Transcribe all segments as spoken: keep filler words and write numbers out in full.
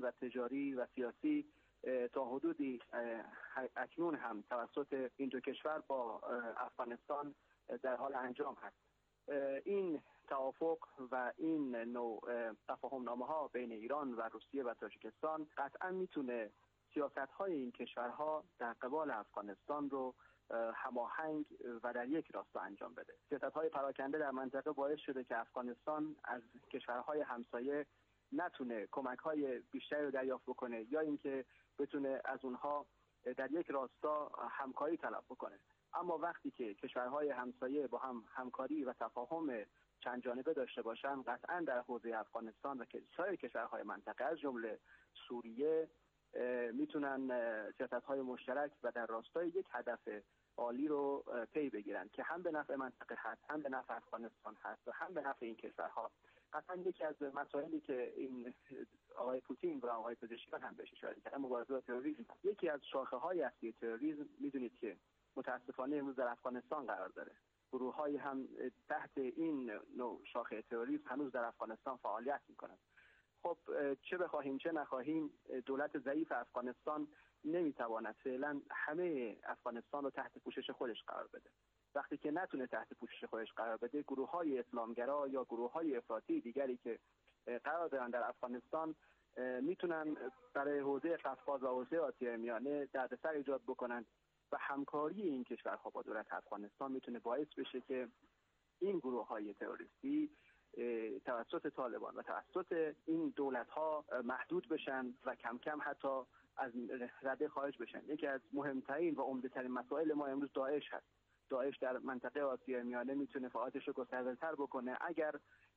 و تجاری و سیاسی تا حدودی اکنون هم توسط این دو کشور با افغانستان در حال انجام هست. این توافق و این نوع تفاهم نامه ها بین ایران و روسیه و تاجیکستان قطعا میتونه سیاست های این کشورها در قبال افغانستان رو هماهنگ و در یک راستا انجام بده. سیاست های پراکنده در منطقه باعث شده که افغانستان از کشورهای همسایه نتونه کمک های بیشتری رو دریافت بکنه یا اینکه بتونه از اونها در یک راستا همکاری طلب بکنه. اما وقتی که کشورهای همسایه با هم همکاری و تفاهم چند جانبه داشته باشن، قطعا در حوزه افغانستان و سایر کشورهای منطقه از جمله سوریه میتونن سیاست‌های مشترک و در راستای یک هدف عالی رو پی بگیرن که هم به نفع منطقه هست، هم به نفع افغانستان هست و هم به نفع این کشورها. قطعا یکی از مسائلی که این آقای پوتین و آقای پزشکیان هم بهش اشاره کردن مبارزه با تروریسم، یکی از شاخه‌های اصلی تروریسم میدونید که متاسفانه امروز در افغانستان قرار داره. گروه‌های هم تحت این نوع شاخه تروریسم هنوز در افغانستان فعالیت می‌کنند. خب چه بخواهیم چه نخواهیم دولت ضعیف افغانستان نمیتواند فعلا همه افغانستان رو تحت پوشش خودش قرار بده. وقتی که نتونه تحت پوشش خودش قرار بده، گروه‌های اسلامگرا یا گروه‌های افراطی دیگری که قرار دارن در افغانستان میتونن برای حوزه قفقاز و حوزه آسیای میانه دردسر ایجاد بکنن و همکاری این کشورها با دولت افغانستان میتونه باعث بشه که این گروه‌های تروریستی توسط طالبان و توسط این دولت‌ها محدود بشن و کم کم حتی از رده خارج بشن. یکی از مهمترین و عمده‌ترین مسائل ما امروز داعش هست. داعش در منطقه آسیای میانه میتونه فعالیتش رو گسترده‌تر بکنه اگر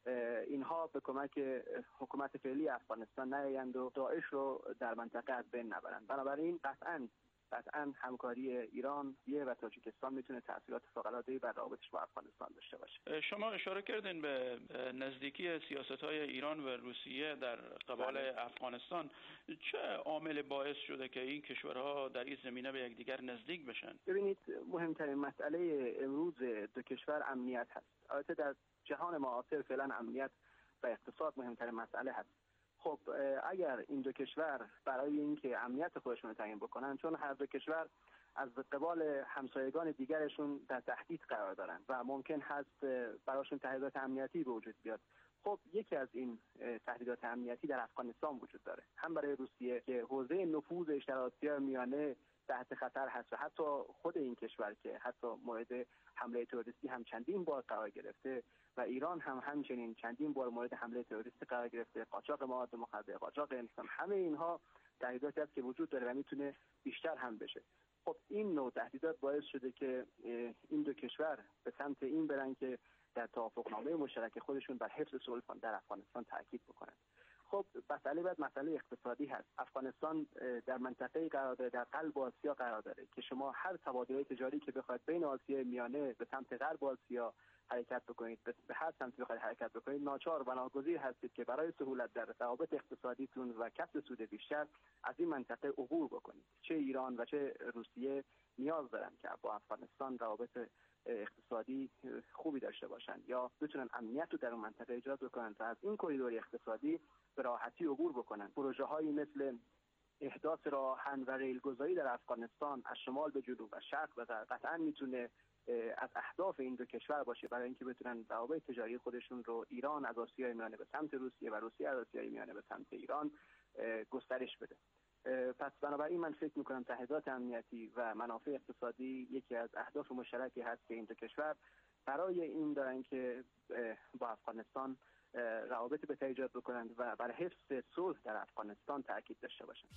اینها به کمک حکومت فعلی افغانستان نیایند و داعش رو در منطقه از بین نبرند. بنابراین قطعاً قطعاً همکاری ایران و تاجیکستان میتونه تأثیرات فوق‌العاده‌ای بر روابطش با افغانستان داشته باشه. شما اشاره کردین به نزدیکی سیاست‌های ایران و روسیه در قبال بله. افغانستان. چه عامل باعث شده که این کشورها در این زمینه به یکدیگر نزدیک بشن؟ ببینید، مهمترین مسئله امروز دو کشور امنیت هست. البته در جهان معاصر فعلا امنیت و اقتصاد مهمترین مسئله هست. خب اگر این دو کشور برای اینکه امنیت خودشون رو تعیین بکنن، چون هر دو کشور از قبال همسایگان دیگرشون در تهدید قرار دارن و ممکن هست براشون تهدیدات امنیتی به وجود بیاد. خب یکی از این تهدیدات امنیتی در افغانستان وجود داره، هم برای روسیه که حوزه نفوذ اشتراکی میانه تحت خطر هست و حتی خود این کشور که حتی مورد حمله تروریستی هم چندین بار قرار گرفته و ایران هم همچنین چندین بار مورد حمله تروریستی قرار گرفته، قاچاق مواد مخدر، قاچاق انسان، همه اینها تهدیداتی است که وجود داره و میتونه بیشتر هم بشه. خب این نوع تهدیدات باعث شده که این دو کشور به سمت این برن که در توافقنامه مشترک خودشون بر حفظ صلح در افغانستان تاکید بکنن. خب مسئله بعد مسئله اقتصادی هست. افغانستان در منطقه قرار داره، در قلب آسیا قرار داره که شما هر تبادل تجاری که بخواید بین آسیای میانه به سمت غرب آسیا حرکت بکنید، به هر سمت بخواید حرکت بکنید، ناچار و ناگزیر هستید که برای سهولت در روابط اقتصادیتون و کسب سود بیشتر از این منطقه عبور بکنید. چه ایران و چه روسیه نیاز دارن که با افغانستان روابط اقتصادی خوبی داشته باشند یا بتونن امنیت رو در اون منطقه ایجاد بکنن و از این کریدور اقتصادی به راحتی عبور بکنن. پروژه‌هایی مثل احداث راه‌آهن و ریلگذاری در افغانستان از شمال به جنوب و شرق و غرب قطعاً میتونه از اهداف این دو کشور باشه برای اینکه بتونن روابط تجاری خودشون رو ایران از آسیای میانه به سمت روسیه و روسیه از آسیای میانه به سمت ایران گسترش بده. پس بنابراین من فکر میکنم تهدیدات امنیتی و منافع اقتصادی یکی از اهداف مشترکی هست که این دو کشور برای این دارن که با افغانستان روابط بهتر ایجاد بکنند و برای حفظ صلح در افغانستان تاکید داشته باشند.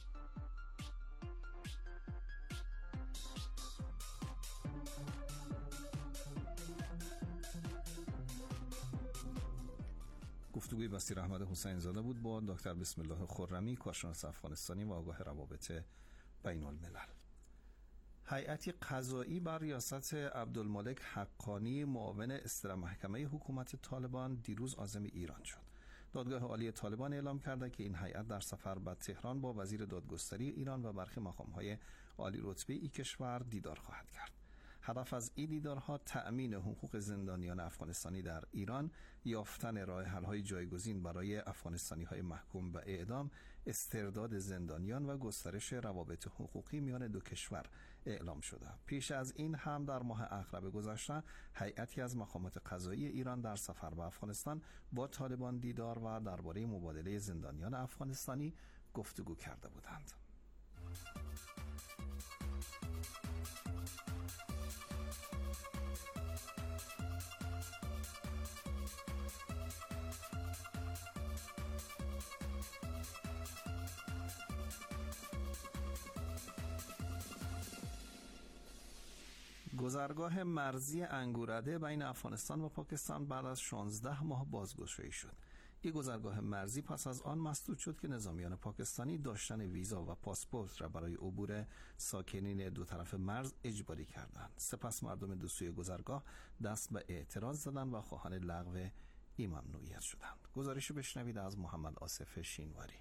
گفتگوی با سیر احمد حسین زاده بود با دکتر بسم الله خرمی، کارشناس افغانستانی و آگاه روابط بین الملل. هیئتی قضایی بر ریاست عبدالمالک حقانی معاون اصدر محکمه حکومت طالبان دیروز عازم ایران شد. دادگاه عالی طالبان اعلام کرده که این هیئت در سفر به تهران با وزیر دادگستری ایران و برخی مقام‌های عالی رتبه این کشور دیدار خواهد کرد. هدف از این دیدارها تأمین حقوق زندانیان افغانستانی در ایران، یافتن راه حل‌های جایگزین برای افغانستانی‌های محکوم به اعدام، استرداد زندانیان و گسترش روابط حقوقی میان دو کشور اعلام شده. پیش از این هم در ماه اغرب گذشته هیئتی از مقامات قضایی ایران در سفر به افغانستان با طالبان دیدار و درباره مبادله زندانیان افغانستانی گفتگو کرده بودند. گذرگاه مرزی انگورده بین افغانستان و پاکستان بعد از شانزده ماه بازگشایی شد. این گذرگاه مرزی پس از آن مسدود شد که نظامیان پاکستانی داشتن ویزا و پاسپورت را برای عبور ساکنین دو طرف مرز اجباری کردند. سپس مردم دو سوی گذرگاه دست به اعتراض زدند و خواهان لغو این ممنوعیت شدند. گزارش بشنوید از محمد آصف شینواری.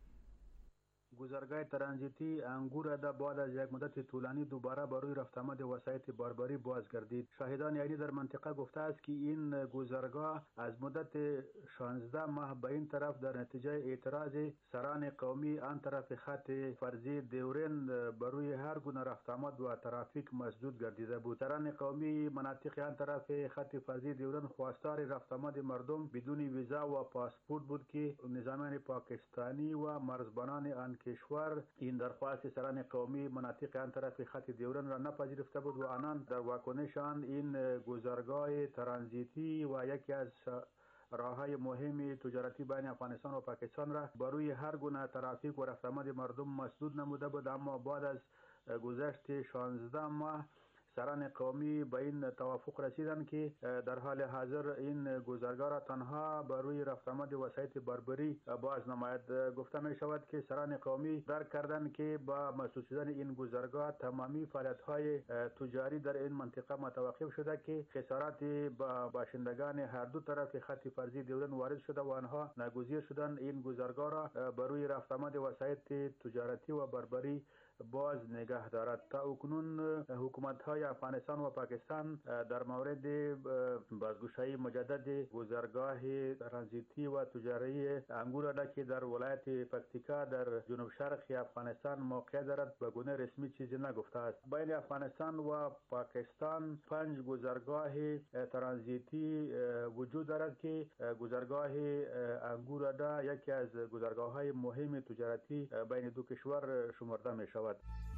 گذرگاه ترانزیتی انگورده بعد از یک مدت طولانی دوباره برای رفت آمد وسایط باربری باز گردید. شاهدان عینی در منطقه گفته است که این گذرگاه از مدت شانزده ماه به این طرف در نتیجه اعتراض سران قومی آن طرف خط فرضی دیورن برای هر گونه رفت آمد و ترافیک مسدود گردیده بود. سران قومی مناطق آن طرف خط فرضی دیورن خواستار رفت آمد مردم بدون ویزا و پاسپورت بود که نظامیان پاکستانی و مرزبانان آن کشور این درخواست سران قومی مناطق آن طرف خط دیورن را نپذیرفته بود و آنان در واکنشان این گذرگاه ترانزیتی و یکی از راههای مهم تجارتی بین افغانستان و پاکستان را برای هر گونه ترافیک و رفت آمد مردم مسدود نموده بود. اما بعد از گذشت شانزده ماه سران قومی به این توافق رسیدند که در حال حاضر این گذرگاه را تنها برای رفت آمد وسایط باربری باز نماید. گفته می شود که سران قومی درک کردند که با مسدود شدن این گذرگاه تمامی فعالیت‌های تجاری در این منطقه متوقف شده که خسارات با باشندگان هر دو طرف خط فرضی دیورن وارد شده و آنها ناگزیر شدند این گذرگاه را برای رفت آمد وسایط تجارتی و باربری باز نگه دارد. تا اکنون حکومت‌های افغانستان و پاکستان در مورد بازگشایی مجدد گذرگاه ترانزیتی و تجاری انگورده که در ولایت پکتیکا در جنوب شرق افغانستان موقع دارد به گونه رسمی چیزی نگفته است. بین افغانستان و پاکستان پنج گذرگاه ترانزیتی وجود دارد که گذرگاه انگورده یکی از گذرگاه‌های مهم تجارتی بین دو کشور شمرده می شود.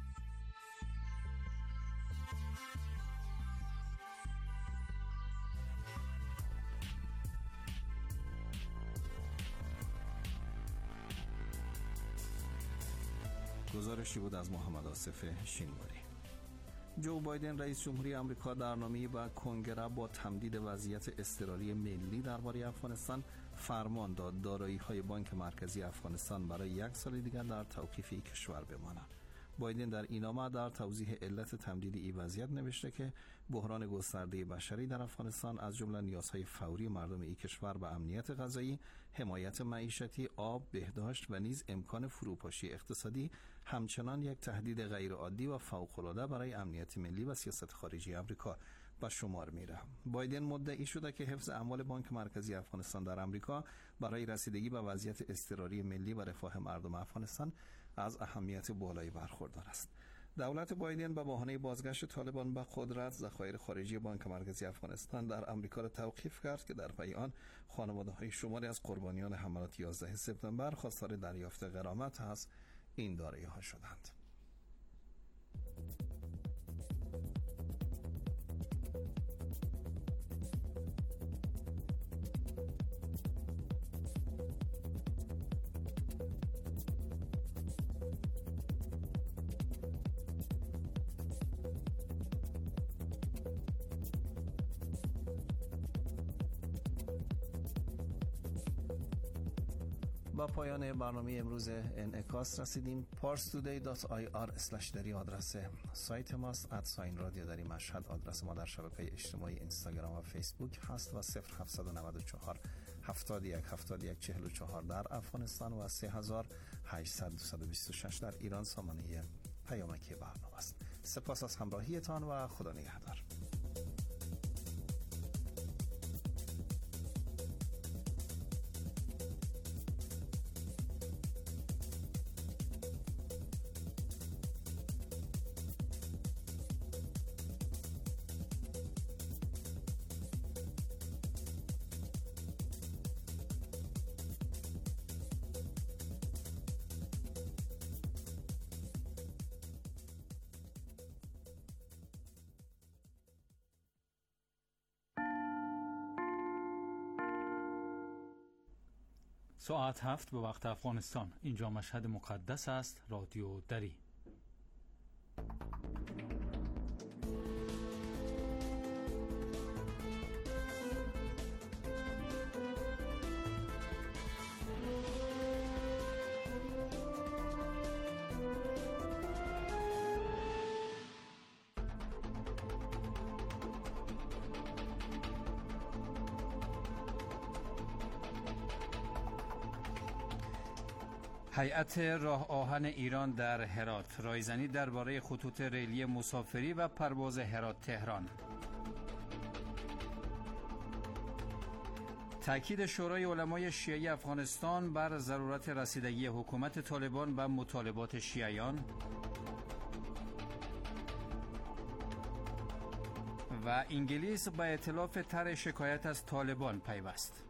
گزارشی بود از محمد آصف شینواری. جو بایدن رئیس جمهوری آمریکا در نامه‌ای به کنگره با تمدید وضعیت اضطراری ملی درباره افغانستان فرمان داد دارایی‌های بانک مرکزی افغانستان برای یک سال دیگر در توقیف این کشور بماند. بایدن در این نامه در توضیح علت تمدید این وضعیت نوشته که بحران گسترده بشری در افغانستان از جمله نیازهای فوری مردم این کشور به امنیت غذایی، حمایت معیشتی، آب، بهداشت و نیز امکان فروپاشی اقتصادی همچنان یک تهدید غیرعادی و فوق‌العاده برای امنیت ملی و سیاست خارجی آمریکا به شمار میره. بایدن مدعی شده که حفظ اموال بانک مرکزی افغانستان در آمریکا برای رسیدگی به وضعیت اضطراری ملی و رفاه مردم افغانستان از اهمیت بالایی برخوردار است. دولت بایدن به بهانه بازگشت طالبان به قدرت ذخایر خارجی بانک مرکزی افغانستان در آمریکا را توقیف کرد که در پی آن خانواده‌های شماری از قربانیان حملات یازده سپتامبر خواستار دریافت غرامت از این دارایی‌ها شدند. با پایان برنامه امروز انعکاس رسیدیم. پارس تودی دات آی آر اسلش دری آدرس سایت ماست. ادساین رادیو دری مشهد آدرس ما در شبکه اجتماعی اینستاگرام و فیسبوک هست و صفر هفتصد و نود و چهار هفتاد و یک هفتاد و یک چهل و چهار در افغانستان و سه هزار و هشتصد و دویست و بیست و شش در ایران سامانه پیامکی برنامه است. سپاس از همراهیتان و خدا نگهدار. ساعت هفت به وقت افغانستان. اینجا مشهد مقدس است. رادیو دری. هیئت راه آهن ایران در هرات رایزنی درباره خطوط ریلی مسافری و پرواز هرات تهران. تأکید شورای علمای شیعی افغانستان بر ضرورت رسیدگی حکومت طالبان به مطالبات شیعیان. و انگلیس به ائتلاف طرح شکایت از طالبان پیوست.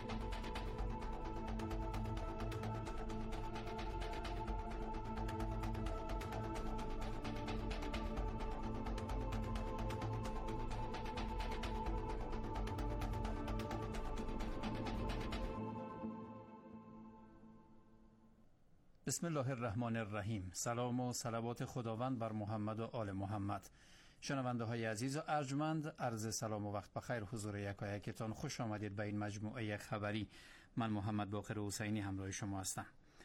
بسم الله الرحمن الرحیم. سلام و صلوات خداوند بر محمد و آل محمد. شنونده های عزیز و ارجمند، عرض سلام و وقت بخیر حضور یکایکتان. خوش آمدید به این مجموعه خبری. من محمد باقر حسینی همراه شما هستم.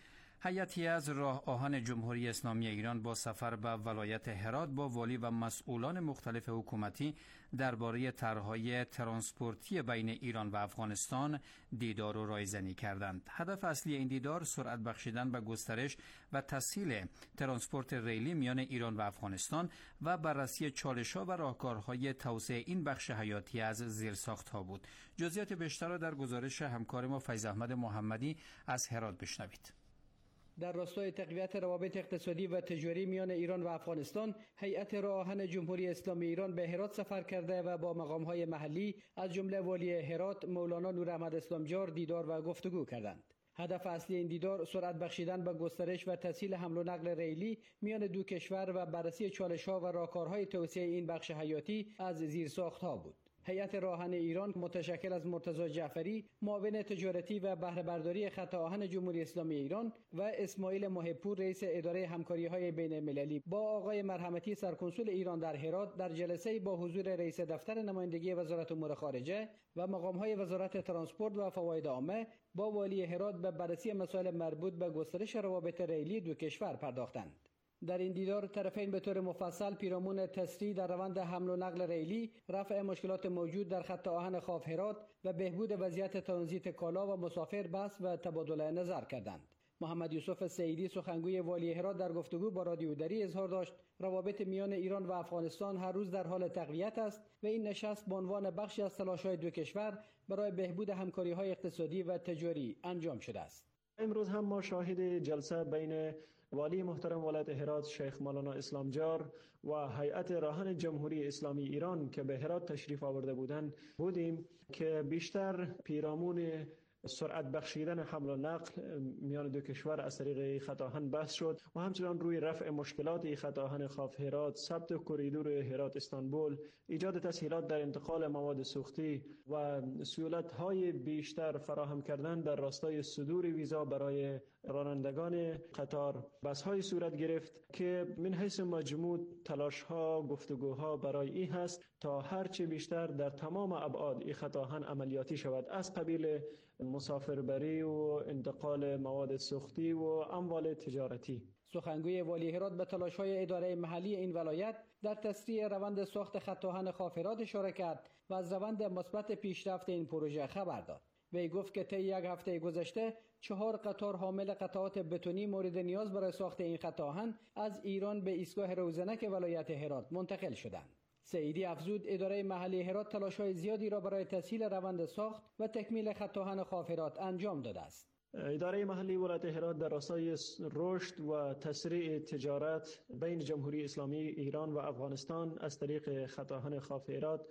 هیئتی از راه آهن جمهوری اسلامی ایران با سفر به ولایت هرات با والی و مسئولان مختلف حکومتی درباره طرح‌های ترانسپورتی بین ایران و افغانستان دیدار و رایزنی کردند. هدف اصلی این دیدار سرعت بخشیدن به گسترش و تسهیل ترانسپورت ریلی میان ایران و افغانستان و بررسی چالش‌ها و راهکارهای توسعه این بخش حیاتی از زیرساخت‌ها بود. جزئیات بیشتر را در گزارش همکار ما فیض احمد محمدی از هرات بشنوید. در راستای تقویت روابط اقتصادی و تجاری میان ایران و افغانستان، هیئت راه آهن جمهوری اسلامی ایران به هرات سفر کرده و با مقام‌های محلی از جمله والی هرات مولانا نوراحمد اسلامجار دیدار و گفتگو کردند. هدف اصلی این دیدار سرعت بخشیدن به گسترش و تسهیل حمل و نقل ریلی میان دو کشور و بررسی چالش‌ها و راهکارهای توسعه این بخش حیاتی از زیرساخت‌ها بود. هیئت راه آهن ایران متشکل از مرتضی جعفری، معاون تجارتی و بهره برداری خط آهن جمهوری اسلامی ایران و اسماعیل محب‌پور رئیس اداره همکاری‌های بین‌المللی با آقای مرحمتی سرکنسول ایران در هرات در جلسه با حضور رئیس دفتر نمایندگی وزارت امور خارجه و مقام‌های وزارت ترانسپورت و فواید عامه با والی هرات به بررسی مسائل مربوط به گسترش روابط ریلی دو کشور پرداختند. در این دیدار طرفین به طور مفصل پیرامون تسریع در روند حمل و نقل ریلی، رفع مشکلات موجود در خط آهن خاف هرات و بهبود وضعیت ترانزیت کالا و مسافر بحث و تبادل نظر کردند. محمد یوسف سعیدی سخنگوی والی هرات در گفتگو با رادیو دری اظهار داشت روابط میان ایران و افغانستان هر روز در حال تقویت است و این نشست به عنوان بخشی از تلاش‌های دو کشور برای بهبود همکاری‌های اقتصادی و تجاری انجام شده است. امروز هم ما شاهد جلسه بین والی محترم ولایت هرات شیخ مولانا اسلامجار و هیئت راه آهن جمهوری اسلامی ایران که به هرات تشریف آورده بودند بودیم که بیشتر پیرامون سرعت بخشیدن حمل و نقل میان دو کشور از طریق خط آهن بحث شد و همچنان روی رفع مشکلات خط آهن خاف هرات، ثبت کریدور هرات استانبول، ایجاد تسهیلات در انتقال مواد سوختی و سهولت‌های بیشتر فراهم کردن در راستای صدور ویزا برای رانندگان قطار بس‌های صورت گرفت که من حیث مجموع تلاش‌ها، گفتگوها برای این هست تا هرچه بیشتر در تمام ابعاد این خط آهن عملیاتی شود، از قبیل مسافربری و انتقال مواد سوختی و اموال تجارتی. سخنگوی والی هرات به تلاش‌های اداره محلی این ولایت در تسریع روند ساخت خط آهن خاف هرات اشاره کرد و از روند مثبت پیشرفت این پروژه خبر داد. وی گفت که طی یک هفته گذشته چهار قطار حامل قطعات بتونی مورد نیاز برای ساخت این خط آهن از ایران به ایستگاه روزنک ولایت هرات منتقل شدند. سعیدی افزود اداره محلی هرات تلاش‌های زیادی را برای تسهیل روند ساخت و تکمیل خط آهن خاف هرات انجام داده است. اداره محلی ولایت هرات در راستای رشد و تسریع تجارت بین جمهوری اسلامی ایران و افغانستان از طریق خط آهن خاف هرات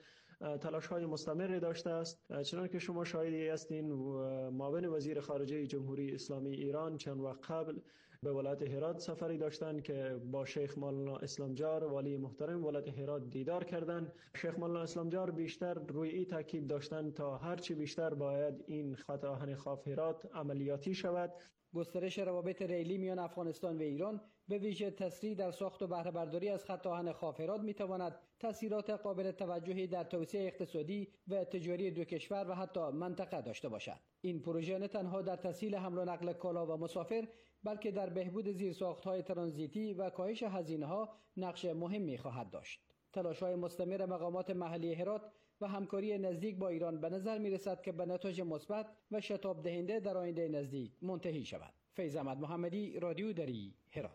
تلاش‌های مستمری داشته است. چنانکه شما شاهدی هستین، معاون وزیر خارجه جمهوری اسلامی ایران چند وقت قبل به ولایت هرات سفری داشتند که با شیخ مولانا اسلامجار والی محترم ولایت هرات دیدار کردند. شیخ مولانا اسلامجار بیشتر روی این تاکید داشتند تا هرچی بیشتر باید این خط آهن خاف هرات عملیاتی شود. گسترش روابط ریلی میان افغانستان و ایران به ویژه تسریع در ساخت و بهره برداری از خط آهن خاف هرات میتواند تاثیرات قابل توجهی در توسعه اقتصادی و تجاری دو کشور و حتی منطقه داشته باشد. این پروژه نه تنها در تسهیل حمل و نقل کالا و مسافر، بلکه در بهبود زیرساخت‌های ترانزیتی و کاهش هزینه‌ها نقش مهمی خواهد داشت. تلاش‌های مستمر مقامات محلی هرات و همکاری نزدیک با ایران به نظر می‌رسد که به نتایج مثبت و شتاب دهنده در آینده نزدیک منتهی شود. فیض احمد محمدی، رادیو دری، هرات.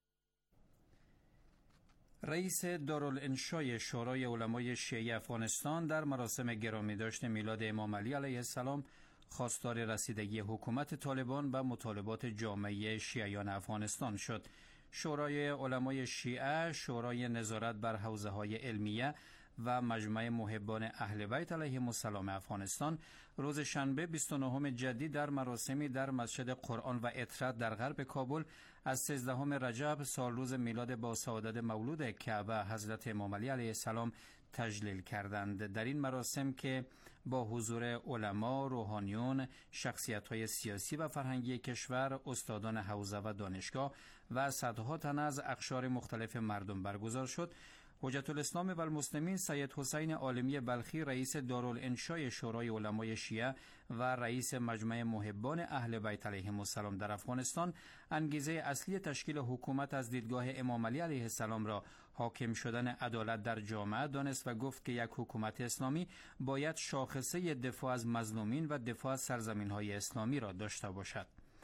رئیس دارالانشای شورای علمای شیعه افغانستان در مراسم گرامی داشت میلاد امام علی علیه السلام خواستار رسیدگی حکومت طالبان به مطالبات جامعه شیعیان افغانستان شد. شورای علمای شیعه، شورای نظارت بر حوزه‌های علمیه و مجمع محبان اهل بیت علیهم السلام افغانستان روز شنبه بیست و نهم جدی در مراسمی در مسجد قرآن و عطرت در غرب کابل از سیزدهم رجب سال روز میلاد با سعادت مولود کعبه حضرت امام علی علیه السلام تجلیل کردند. در این مراسم که با حضور علما، روحانیون، شخصیت‌های سیاسی و فرهنگی کشور، استادان حوزه و دانشگاه و صدها تن از اقشار مختلف مردم برگزار شد، حجت الاسلام و المسلمین سید حسین عالمی بلخی رئیس دارالانشای شورای علمای شیعه و رئیس مجمع محبان اهل بیت علیهم السلام در افغانستان انگیزه اصلی تشکیل حکومت از دیدگاه امام علی علیه السلام را حاکم شدن عدالت در جامعه دانست و گفت که یک حکومت اسلامی باید شاخصه دفاع از مظلومین و دفاع از سرزمین‌های اسلامی را داشته باشد.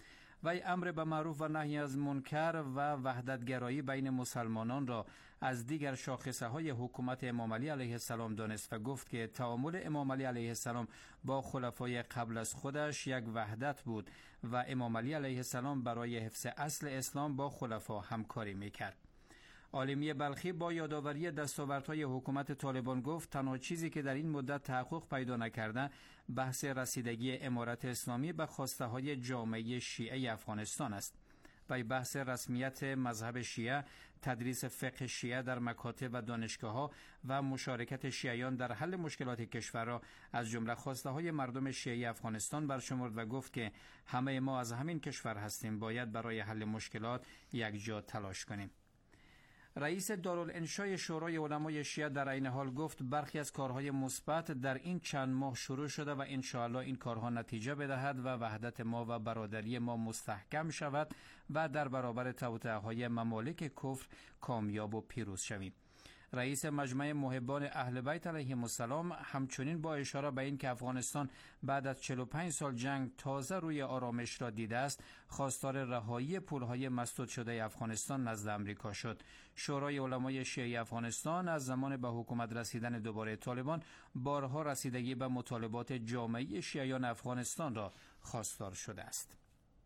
وی امر به معروف و نهی از منکر و وحدتگرایی بین مسلمانان را از دیگر شاخصه های حکومت امام علی علیه السلام دانست و گفت که تعامل امام علی علیه السلام با خلفای قبل از خودش یک وحدت بود و امام علی علیه السلام برای حفظ اصل اسلام با خلفا همکاری میکرد. عالمی بلخی با یادآوری دستاوردهای حکومت طالبان گفت تنها چیزی که در این مدت تحقق پیدا نکرده بحث رسیدگی امارت اسلامی به خواسته های جامعه شیعه افغانستان است. و بحث رسمیت مذهب شیعه، تدریس فقه شیعه در مکاتب و دانشگاه‌ها و مشارکت شیعیان در حل مشکلات کشور را از جمله خواسته های مردم شیعه افغانستان برشمرد و گفت که همه ما از همین کشور هستیم، باید برای حل مشکلات یکجا تلاش کنیم. رئیس دارالانشای شورای علمای شیعه در این حال گفت برخی از کارهای مثبت در این چند ماه شروع شده و انشاءالله این کارها نتیجه بدهد و وحدت ما و برادری ما مستحکم شود و در برابر توطئه‌های ممالک کفر کامیاب و پیروز شویم. رئیس مجمع محبان اهل بیت علیهم السلام همچنین با اشاره به این که افغانستان بعد از چهل و پنج سال جنگ تازه روی آرامش را دیده است، خواستار رهایی پولهای مسدود شده افغانستان نزد امریکا شد. شورای علمای شیعه افغانستان از زمان به حکومت رسیدن دوباره طالبان بارها رسیدگی به مطالبات جامعه شیعیان افغانستان را خواستار شده است.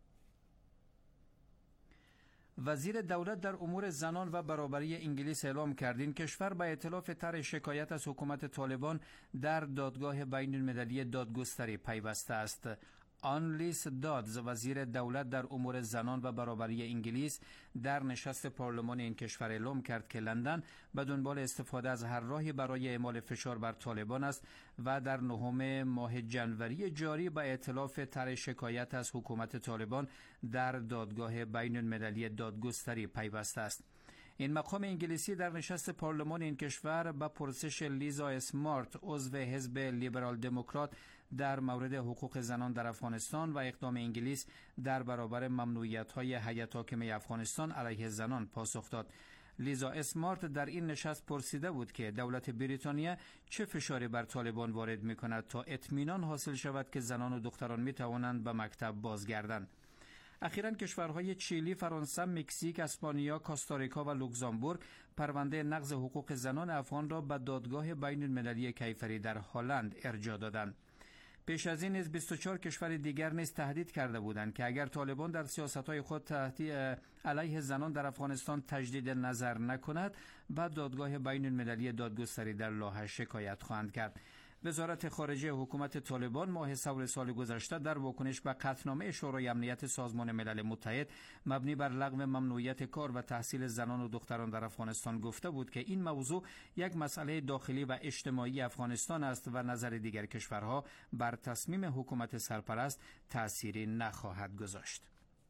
وزیر دولت در امور زنان و برابری انگلیس اعلام کرد این کشور به ائتلاف طرح شکایت از حکومت طالبان در دادگاه بین المللی دادگستری پیوسته است. آنلیس دادز، وزیر دولت در امور زنان و برابری انگلیس، در نشست پارلمان این کشور اعلام کرد که لندن به دنبال استفاده از هر راهی برای اعمال فشار بر طالبان است و در نهم ماه جنوری جاری به ائتلاف طرح شکایت از حکومت طالبان در دادگاه بین المللی دادگستری پیوسته است. این مقام انگلیسی در نشست پارلمان این کشور به پرسش لیزا اسمارت، عضو حزب لیبرال دموکرات، در مورد حقوق زنان در افغانستان و اقدام انگلیس در برابر ممنوعیت‌های هیئت حاکمه افغانستان علیه زنان پاسخ داد. لیزا اسمارت در این نشست پرسیده بود که دولت بریتانیا چه فشاری بر طالبان وارد می‌کند تا اطمینان حاصل شود که زنان و دختران می‌توانند به مکتب بازگردند. اخیراً کشورهای چیلی، فرانسه، مکزیک، اسپانیا، کاستاریکا و لوکزامبورگ پرونده نقض حقوق زنان افغان را به دادگاه بین المللی کیفری در هلند ارجاع دادند. پیش از این نیز بیست و چهار کشور دیگر نیز تهدید کرده بودند که اگر طالبان در سیاست‌های خود تحتی علیه زنان در افغانستان تجدید نظر نکند، بعد دادگاه بین المللی دادگستری در لاهه شکایت خواهند کرد. وزارت خارجه حکومت طالبان ماه سور سال گذشته در واکنش به قطعنامه شورای امنیت سازمان ملل متحد مبنی بر لغو ممنوعیت کار و تحصیل زنان و دختران در افغانستان گفته بود که این موضوع یک مسئله داخلی و اجتماعی افغانستان است و نظر دیگر کشورها بر تصمیم حکومت سرپرست تأثیری نخواهد گذاشت.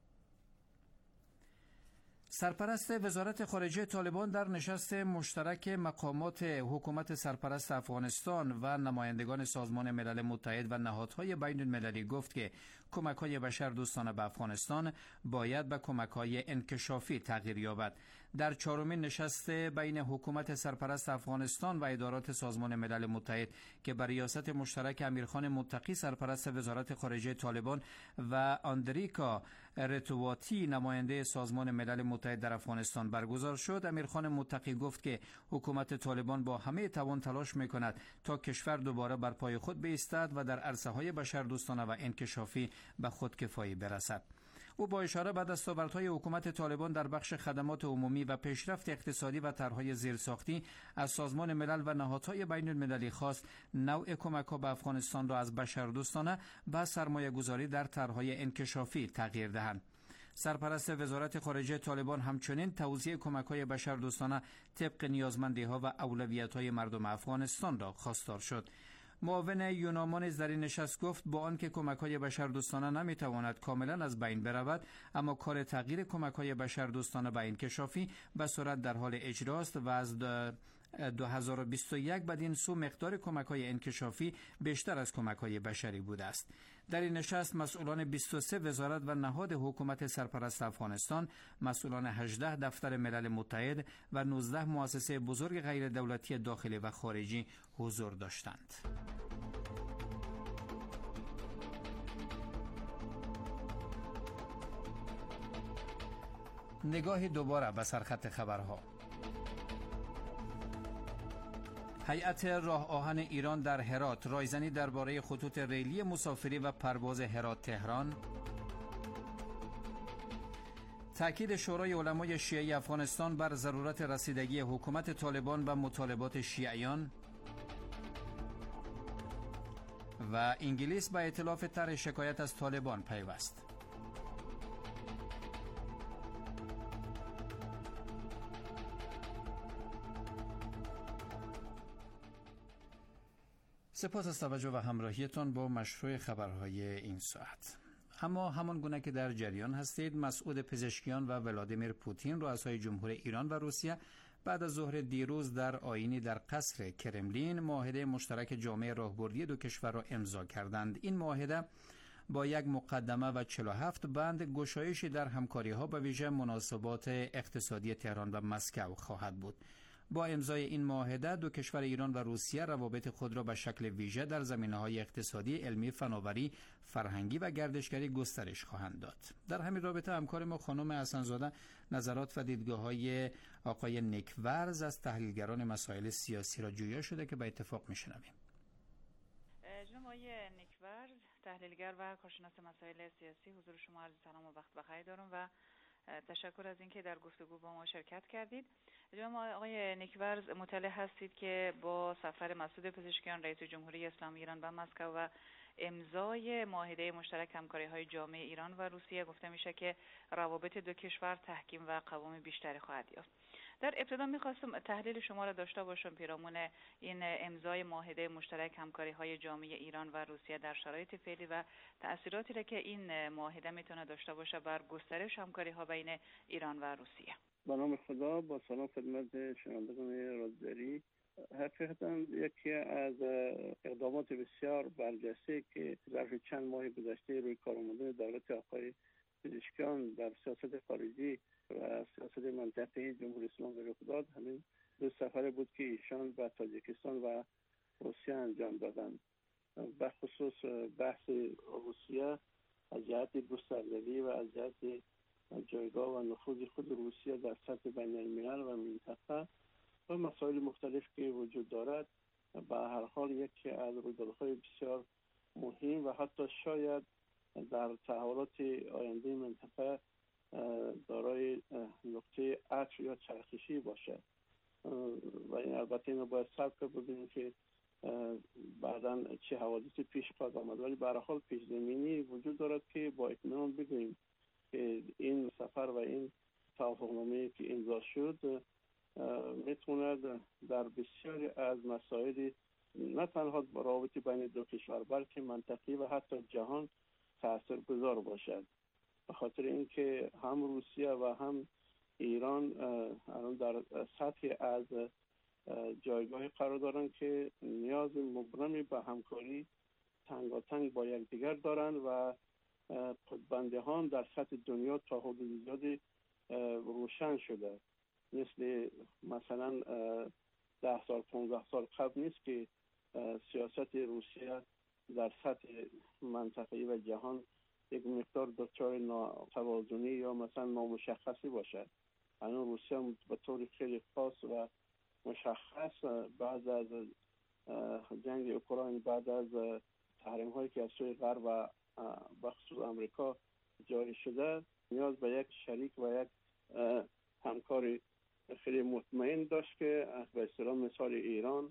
سرپرست وزارت خارجه طالبان در نشست مشترک مقامات حکومت سرپرست افغانستان و نمایندگان سازمان ملل متحد و نهادهای بین المللی گفت که کمک‌های بشردوستانه به افغانستان باید به کمک‌های انکشافی تغییر یابد. در چهارمین نشست بین حکومت سرپرست افغانستان و ادارات سازمان ملل متحد که بر ریاست مشترک امیرخان متقی سرپرست وزارت خارجه طالبان و آندریکا رتواتی نماینده سازمان ملل متحد در افغانستان برگزار شد، امیرخان متقی گفت که حکومت طالبان با همه توان تلاش می‌کند تا کشور دوباره بر پای خود بایستد و در عرصه‌های بشردوستانه و انکشافی به خودکفایی برسد. او با اشاره به دستاوردهای حکومت طالبان در بخش خدمات عمومی و پیشرفت اقتصادی و طرح‌های زیرساختی از سازمان ملل و نهادهای بین المللی خواست نوع کمک‌ها به افغانستان را از بشردوستانه به سرمایه‌گذاری در طرح‌های انکشافی تغییر دهند. سرپرست وزارت خارجه طالبان همچنین توزیع کمک‌های بشردوستانه طبق نیازمندی‌ها و اولویت‌های مردم افغانستان را خواستار شد. معاون یوناما نیز در این نشست گفت با آنکه کمک‌های بشردوستانه نمی‌تواند کاملا از بین برود، اما کار تغییر کمک‌های بشردوستانه به انکشافی به سرعت در حال اجراست و از دو هزار و بیست و یک بدین سو مقدار کمک‌های انکشافی بیشتر از کمک‌های بشری بوده است. در این نشست مسئولان بیست و سه وزارت و نهاد حکومت سرپرست افغانستان، مسئولان هجده دفتر ملل متحد و نوزده مؤسسه بزرگ غیر دولتی داخلی و خارجی حضور داشتند. نگاه دوباره به سرخط خبرها. هیئت راه آهن ایران در هرات رایزنی درباره خطوط ریلی مسافری و پرواز هرات تهران. تأکید شورای علمای شیعی افغانستان بر ضرورت رسیدگی حکومت طالبان و مطالبات شیعیان. و انگلیس به ائتلاف طرح شکایت از طالبان پیوست. سپاس از توجه و همراهیتان با مشروع خبرهای این ساعت. اما همان گونه که در جریان هستید، مسعود پزشکیان و ولادیمیر پوتین رؤسای جمهور ایران و روسیه بعد از ظهر دیروز در آیینی در قصر کرملین معاهده مشترک جامع راهبردی دو کشور را امضا کردند. این معاهده با یک مقدمه و چهل و هفت بند گشایشی در همکاری‌ها به ویژه مناسبات اقتصادی تهران و مسکو خواهد بود. با امضای این معاهده دو کشور ایران و روسیه روابط خود را به شکل ویژه در زمینه‌های اقتصادی، علمی، فناوری، فرهنگی و گردشگری گسترش خواهند داد. در همین رابطه همکار ما خانم حسن‌زاده نظرات و دیدگاه‌های آقای نیکورز از تحلیلگران مسائل سیاسی را جویا شده که به اتفاق می‌شنویم. جناب آقای نیکورز، تحلیلگر و کارشناس مسائل سیاسی، حضور شما عرض سلام و وقت بخیر دارم و تشکر از اینکه در گفتگو با ما شرکت کردید. جناب آقای نیکورز، مطلع هستید که با سفر مسعود پزشکیان رئیس جمهوری اسلامی ایران به مسکو و امضای معاهده مشترک همکاری‌های جامع ایران و روسیه گفته میشه که روابط دو کشور تحکیم و قوام بیشتری خواهد یافت. در ابتدا میخواستم تحلیل شما را داشته باشم پیرامون این امضای معاهده مشترک همکاری‌های جامع ایران و روسیه در شرایط فعلی و تأثیراتی را که این معاهده میتونه داشته باشه بر گسترش همکاری‌ها بین ایران و روسیه. به نام خدا، با سلام خدمت شنوندگان رادیویی. حقیقتا یکی از اقدامات بسیار برجسته که ظرف چند ماه گذشته روی کار آمدن دولت آقای پزشکیان در سیاست خارجی و سیاست منطقه‌ای جمهوری اسلامی رخ داد، همین دو سفر بود که ایشان به تاجیکستان و روسیه انجام دادند. به خصوص بحث روسیه از جهت گستردگی و از جهت جایگاه و نفوذ خود روسیه در سطح بین الملل و منطقه و مسائل مختلف که وجود دارد، به هر حال یکی از رویدادهای بسیار مهم و حتی شاید در تحولات آینده منطقه دارای نقطه عطف یا چرخشی باشد و این البته اینو باید صبر کنیم ببینیم که بعداً چه حوادثی پیش خواهد آمد، ولی به هر حال پیش زمینی وجود دارد که با اطمینان بگوییم که این سفر و این توافقنامه‌ای که امضا شد میتواند در بسیاری از مسائل نه تنها روابط بین دو کشور بلکه منطقی و حتی جهان تاثیرگذار باشد، به خاطر اینکه هم روسیه و هم ایران الان در سطحی از جایگاهی قرار دارند که نیاز مبرمی به همکاری تنگاتنگ با یکدیگر دارند و خودبندی‌ها در سطح دنیا تا حدود زیادی روشن شده. مثل مثلا ده سال پانزده سال قبل نیست که سیاست روسیه در سطح منطقه‌ای و جهان یک مقدار دچار ناتوازنی یا مثلا نامشخصی باشد. الان روسیه به طور خیلی خاص و مشخص بعد از جنگ اوکراین، بعد از تحریم هایی که از سوی غرب و بخصوص امریکا جاری شده، نیاز به یک شریک و یک همکاری خیلی مطمئن داشت که به اصطلاح مثال ایران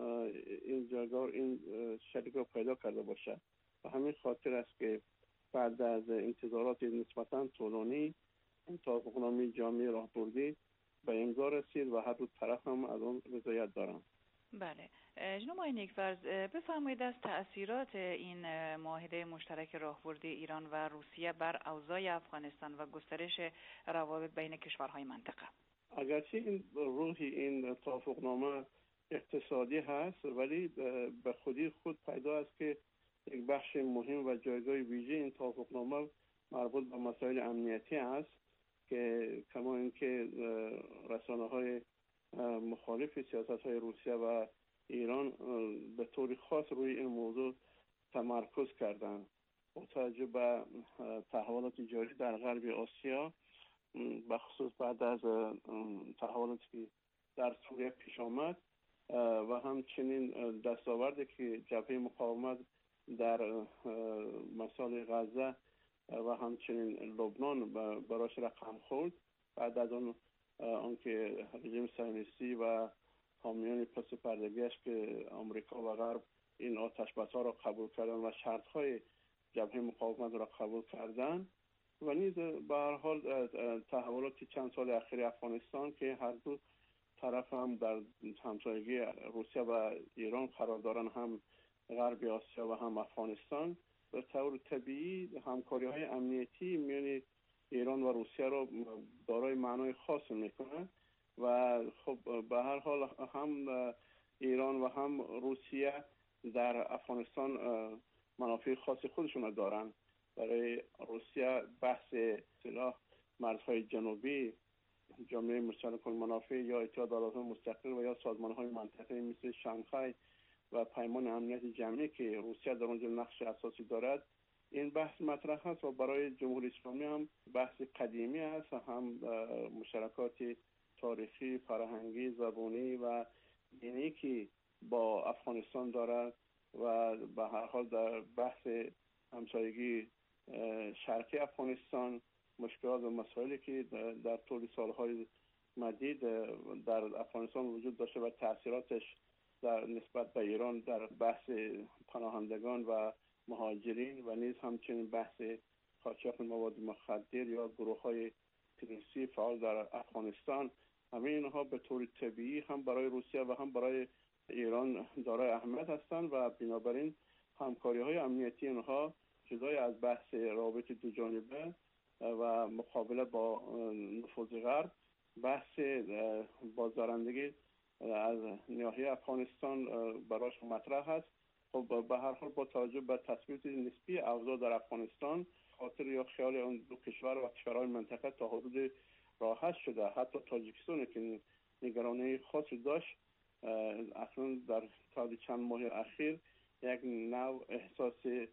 این جایگاه این شریک رو پیدا کرده باشد. و همین خاطر است که بعد از انتظارات نسبتاً طولانی این توافقنامه جامع راهبردی به امضا رسید و هر دو طرف هم از اون رضایت دارند. بله جناب آقای نیکفرز، بفرمایید از تأثیرات این معاهده مشترک راهبردی ایران و روسیه بر اوضاع افغانستان و گسترش روابط بین کشورهای منطقه. اگرچه این روح این توافقنامه اقتصادی هست، ولی به خودی خود پیدا است که یک بخش مهم و جایگاه ویژه این توافقنامه مربوط به مسائل امنیتی است که کما اینکه رسانه‌های مخالف سیاست‌های روسیه و ایران به طور خاص روی این موضوع تمرکز کردند. با توجه به تحولات جاری در غرب آسیا، به خصوص بعد از تحولاتی که در سوریه پیش آمد و همچنین دستاوردی که جبهه مقاومت در مسائل غزه و همچنین لبنان براش رقم خورد، بعد از اون آنکه رژیم صهیونیستی و حامیان پس پردگیش که آمریکا و غرب این آتش‌بس‌ها را قبول کردن و شرط‌های جبهه مقاومت را قبول کردن و نیز به هر حال تحولات چند سال اخیر افغانستان که هر دو طرف هم در همسایگی روسیه و ایران قرار دارن، هم غرب آسیا و هم افغانستان، به طور طبیعی همکاری‌های امنیتی میان ایران و روسیه را دارای معنای خاص میکنه و خب به هر حال هم ایران و هم روسیه در افغانستان منافع خاص خودشون دارن. برای روسیه بحث اصطلاح مرزهای جنوبی، جامعه مشترک المنافع یا اتحاد ایالات مستقل و یا سازمان‌های منطقه‌ای مثل شانگهای و پیمان امنیت جمعی که روسیه در اونجا نقش اساسی دارد، این بحث مطرح است و برای جمهوری اسلامی هم بحث قدیمی است، هم مشترکات تاریخی، فرهنگی، زبانی و دینی که با افغانستان دارد و به هر حال در بحث همسایگی شرقی افغانستان مشکلات و مسائلی که در طول سالهای مدید در افغانستان وجود داشته و تاثیراتش در نسبت به ایران در بحث پناهندگان و مهاجرین و نیز همچنین بحث قاچاق مواد مخدر یا گروه‌های تروریستی فعال در افغانستان، همه اینها به طور طبیعی هم برای روسیه و هم برای ایران دارای اهمیت هستند و بنابراین همکاری‌های امنیتی اینها جدای از بحث روابط دو جانبه و مقابله با نفوذ غرب، بحث بازدارندگی از ناحیه افغانستان براش مطرح است. خب به هر حال با توجه به تثبیت نسبی اوضاع در افغانستان، خاطر یا خیال اون دو کشور و کشورهای منطقه تا حدود راحت شده. حتی تاجیکستان که نگرانی خاصی داشت اصلا در تا چند ماه اخیر یک نوع احساس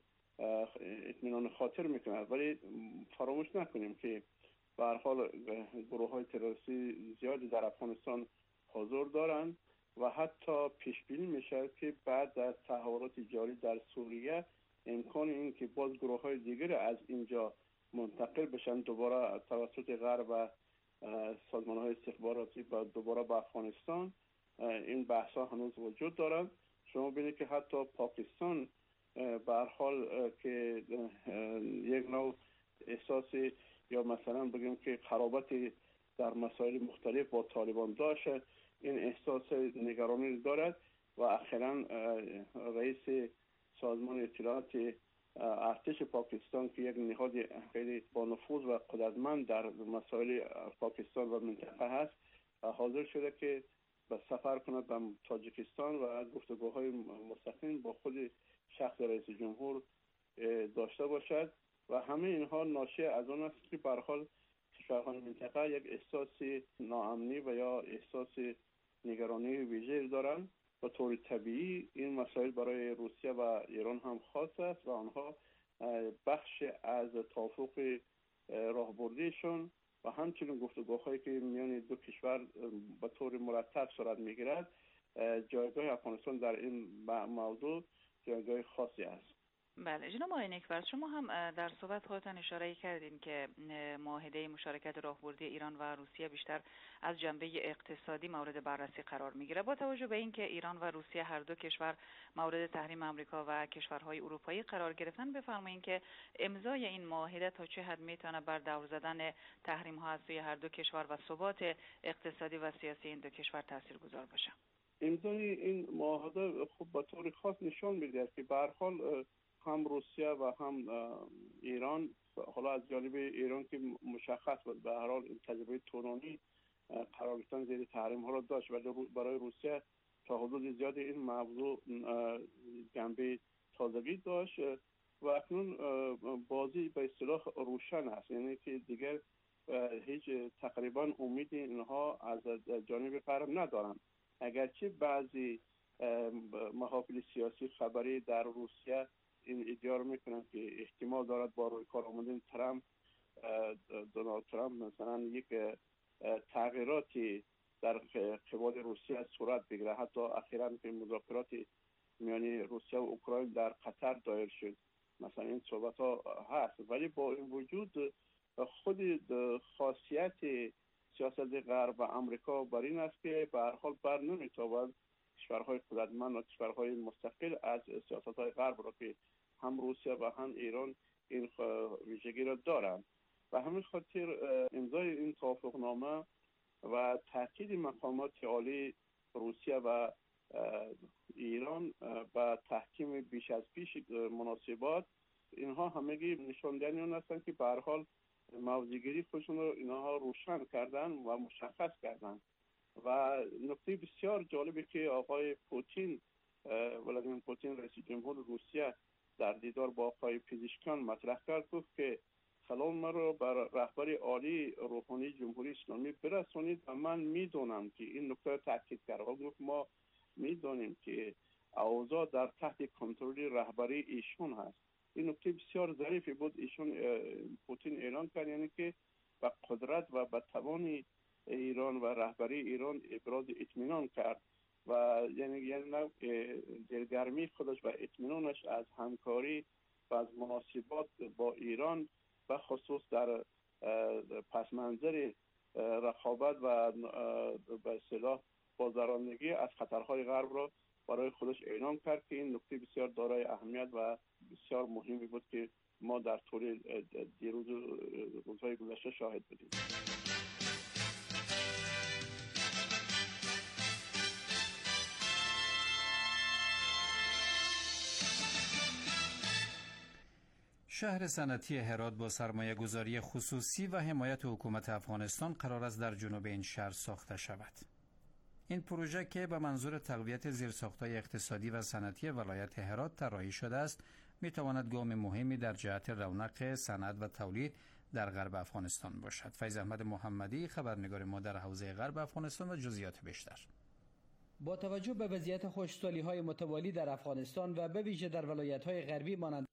اطمینان خاطر میکنه. ولی فراموش نکنیم که به هر حال گروه های تروریستی زیادی در افغانستان حضور دارند و حتی پیش بینی میشه که بعد از تحولات جاری در سوریه امکان این که باز گروه های دیگر از اینجا منتقل بشن دوباره توسط غرب و سازمان های استخباراتی با دوباره به افغانستان، این بحث ها هنوز وجود دارند. شما ببینید که حتی پاکستان به هر حال که یک نوع احساسی یا مثلا بگیم که قرابتی در مسائل مختلف با طالبان داشت، این احساس نگرانی دارد و اخیراً رئیس سازمان اطلاعات ارتش پاکستان که یک نهاد خیلی با نفوذ و قدرتمند در مسائل پاکستان و منطقه هست، حاضر شده که به سفر کند به تاجیکستان و گفتگوهای مستقیم با خود شخص رئیس جمهور داشته باشد و همه اینها ناشی از آن است که به هر حال کشورهای منطقه یک احساس ناامنی و یا احساس نگرانی ویژه دارند. به طور طبیعی این مسائل برای روسیه و ایران هم خاص است و آنها بخش از توافق راهبردیشون و همچنین گفتگوهایی که میان دو کشور به طور مرتب صورت میگیرد، جایگاه افغانستان در این موضوع جایگاه خاصی است. بله جناب آقای نکبر، شما هم در صحبت خودتان اشاره کردین که معاهده مشارکت راهبردی ایران و روسیه بیشتر از جنبه اقتصادی مورد بررسی قرار میگیره. با توجه به اینکه ایران و روسیه هر دو کشور مورد تحریم آمریکا و کشورهای اروپایی قرار گرفتن، بفرمایید که امضای این معاهده تا چه حد میتونه بر دور زدن تحریم ها از سوی هر دو کشور و ثبات اقتصادی و سیاسی این دو کشور تاثیرگذار باشه؟ امضای این معاهده خب به طور خاص نشان میده که به هر حال هم روسیه و هم ایران، حالا از جانب ایران که مشخص بود به هر حال تجربه طولانی قرار گرفتن زیر تحریم ها را داشت، ولی برای روسیه تا حدود زیاد این موضوع جنبه تازگی داشت و اکنون بازی به اصطلاح روشن است، یعنی که دیگر هیچ تقریبا امید اینها از جانب غرب ندارند. اگرچه بعضی محافل سیاسی خبری در روسیه این ادعا میکنن که احتمال دارد با روی کار آمدن ترامپ، دونالد ترامپ مثلا یک تغییراتی در قبال روسیه صورت بگیره. حتی اخیراً که مذاکرات میان روسیه و اوکراین در قطر دایر شد، مثلا این صحبت ها هست، ولی با این وجود خود خاصیت سیاست غرب و امریکا بر این است که به هر حال بر نمیتابد کشورهای قدرتمند و کشورهای مستقل از سیاست‌های غرب را که هم روسیه و هم ایران این ویژگی را دارند و همین خاطر امضای این توافقنامه و تاکید مقامات عالی روسیه و ایران و تحکیم بیش از پیش مناسبات، اینها همگی نشان دهنده آن هستند که به هر حال موضع‌گیری خودشون رو اینها روشن کردن و مشخص کردن. و نکته بسیار جالبی که آقای پوتین ولادیمیر پوتین رئیس جمهور روسیه در دیدار با آقای پزشکیان مطرح کرد، گفت که سلام مرا بر رهبر عالی روحانی جمهوری اسلامی برسانید و من میدونم که این نکته تاکید کرد و گفت ما میدونیم که اوضاع در تحت کنترل رهبری ایشون هست. این نکته بسیار ظریفی بود ایشون پوتین اعلان کرد، یعنی که با قدرت و با توان ایران و رهبری ایران ابراز اطمینان کرد و یعنی یعنی دلگرمی خودش و اطمینانش از همکاری و از مناسبات با ایران و خصوص در پس منظر رقابت و به اصطلاح بازدارندگی از خطرهای غرب را برای خودش اعلام کرد که این نکته بسیار دارای اهمیت و بسیار مهمی بود که ما در طول دیروز روزهای گذشته شاهد بودیم. شهر صنعتی هرات با سرمایه گذاری خصوصی و حمایت حکومت افغانستان قرار است در جنوب این شهر ساخته شود. این پروژه که به منظور تقویت زیرساخت‌های اقتصادی و صنعتی ولایت هرات طراحی شده است، می‌تواند گام مهمی در جهت رونق صنعت و تولید در غرب افغانستان باشد. فیض احمد محمدی، خبرنگار ما در حوزه غرب افغانستان و جزئیات بیشتر. با توجه به وضعیت خشکسالی‌های متوالی در افغانستان و به ویژه در ولایت‌های غربی مانند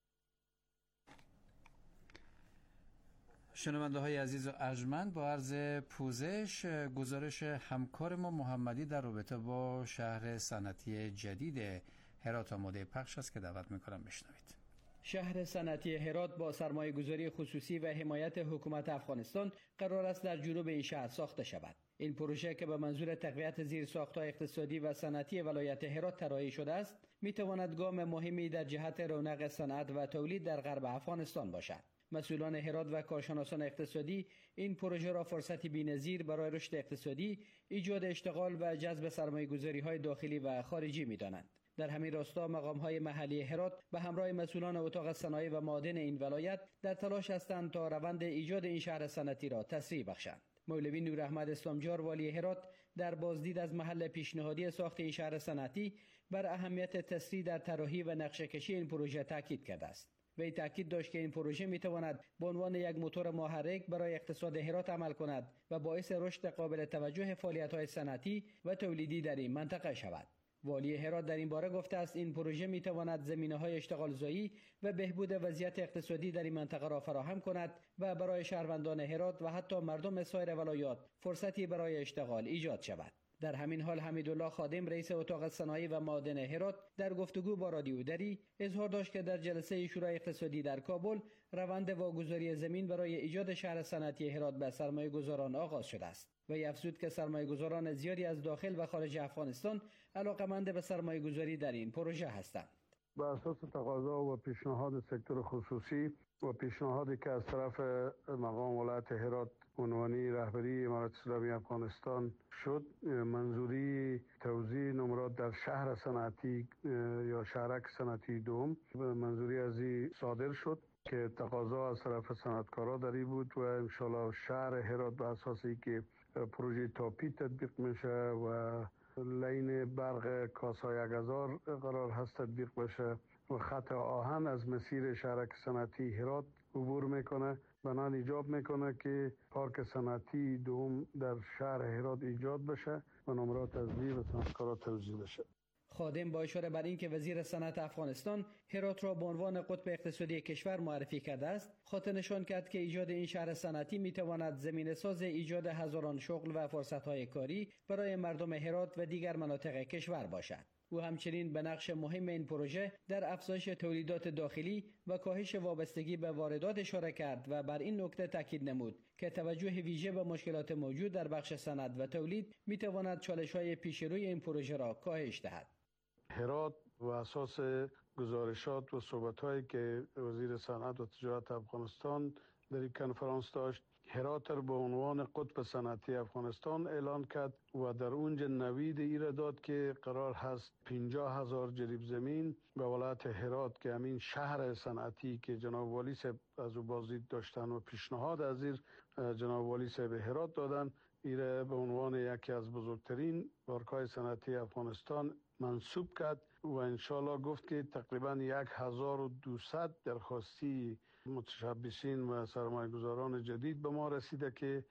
شنونده های عزیز و ارجمند، با عرض پوزش گزارش همکار ما محمدی در رابطه با شهر صنعتی جدید هرات آماده پخش است که دعوت میکنم بشنوید. شهر صنعتی هرات با سرمایه گذاری خصوصی و حمایت حکومت افغانستان قرار است در جنوب این شهر ساخته شود. این پروژه که به منظور تقویت زیرساخت‌های اقتصادی و صنعتی ولایت هرات طراحی شده است، می‌تواند گام مهمی در جهت رونق صنعت و تولید در غرب افغانستان باشد. مسئولان هرات و کارشناسان اقتصادی این پروژه را فرصتی بی‌نظیر برای رشد اقتصادی، ایجاد اشتغال و جذب سرمایه‌گذاری‌های داخلی و خارجی می‌دانند. در همین راستا مقام‌های محلی هرات به همراه مسئولان اتاق صنایع و معادن این ولایت در تلاش هستند تا روند ایجاد این شهر صنعتی را تسریع بخشند. مولوی نوراحمد اسلامجار والی هرات در بازدید از محل پیشنهادی ساخت این شهر صنعتی بر اهمیت تسریع در طراحی و نقشه‌کشی این پروژه تاکید کرده است. وی تاکید داشت که این پروژه می‌تواند به عنوان یک موتور محرک برای اقتصاد هرات عمل کند و باعث رشد قابل توجه فعالیت‌های صنعتی و تولیدی در این منطقه شود. والی هرات در این باره گفته است این پروژه می‌تواند زمینه‌های اشتغال زایی و بهبود وضعیت اقتصادی در این منطقه را فراهم کند و برای شهروندان هرات و حتی مردم سایر ولایات فرصتی برای اشتغال ایجاد شود. در همین حال حمیدالله خادم رئیس اتاق صنایع و معادن هرات در گفتگو با رادیو دری اظهار داشت که در جلسه شورای اقتصادی در کابل روند واگذاری زمین برای ایجاد شهر صنعتی هرات به سرمایه‌گذاران آغاز شده است. وی افزود که سرمایه‌گذاران زیادی از داخل و خارج افغانستان علاقه‌مند به سرمایه‌گذاری در این پروژه هستند. بر اساس تقاضا و پیشنهاد سکتور خصوصی و پیشنهادی که از طرف مقام ولایت هرات عنوانی رهبری امارت اسلامی افغانستان شد، منظوری توزیع نمرات در شهر صنعتی یا شهرک صنعتی دوم منظوری از این صادر شد که تقاضا از طرف صنعتکارا داری بود و انشالله شهر هرات به اساسی که پروژه تاپی تطبیق میشه و لین برق کاسای یک هزار قرار هست تطبیق بشه و خط آهن از مسیر شهرک صنعتی هرات عبور میکنه، بنان ایجاب میکنه که پارک صنعتی دوم در شهر هرات ایجاد بشه و نمرات از وی و صنعتکارا توزیع بشه. خادم با اشاره بر اینکه وزیر صنعت افغانستان هرات را به عنوان قطب اقتصادی کشور معرفی کرده است، خاطر نشان کرد که ایجاد این شهر صنعتی میتواند زمینه ساز ایجاد هزاران شغل و فرصت‌های کاری برای مردم هرات و دیگر مناطق کشور باشد. او همچنین به نقش مهم این پروژه در افزایش تولیدات داخلی و کاهش وابستگی به واردات اشاره کرد و بر این نکته تاکید نمود که توجه ویژه به مشکلات موجود در بخش صنعت و تولید میتواند چالش‌های پیش روی این پروژه را کاهش دهد. هرات و اساس گزارشات و صحبت‌هایی که وزیر صنعت و تجارت افغانستان در این کنفرانس داشت، هرات را به عنوان قطب صنعتی افغانستان اعلان کرد و در اونجا نوید ایره داد که قرار هست پنجاه هزار جریب زمین به ولایت هرات که همین شهر صنعتی که جناب والی صاحب از او بازدید داشتن و پیشنهاد از این جناب والی صاحب هرات دادن، ایره به عنوان یکی از بزرگترین پارک‌های صنعتی افغانستان منصوب کرد و انشالله گفت که تقریبا یک هزار و دویست درخواستی متشبثین و سرمایه‌گذاران جدید به ما رسیده که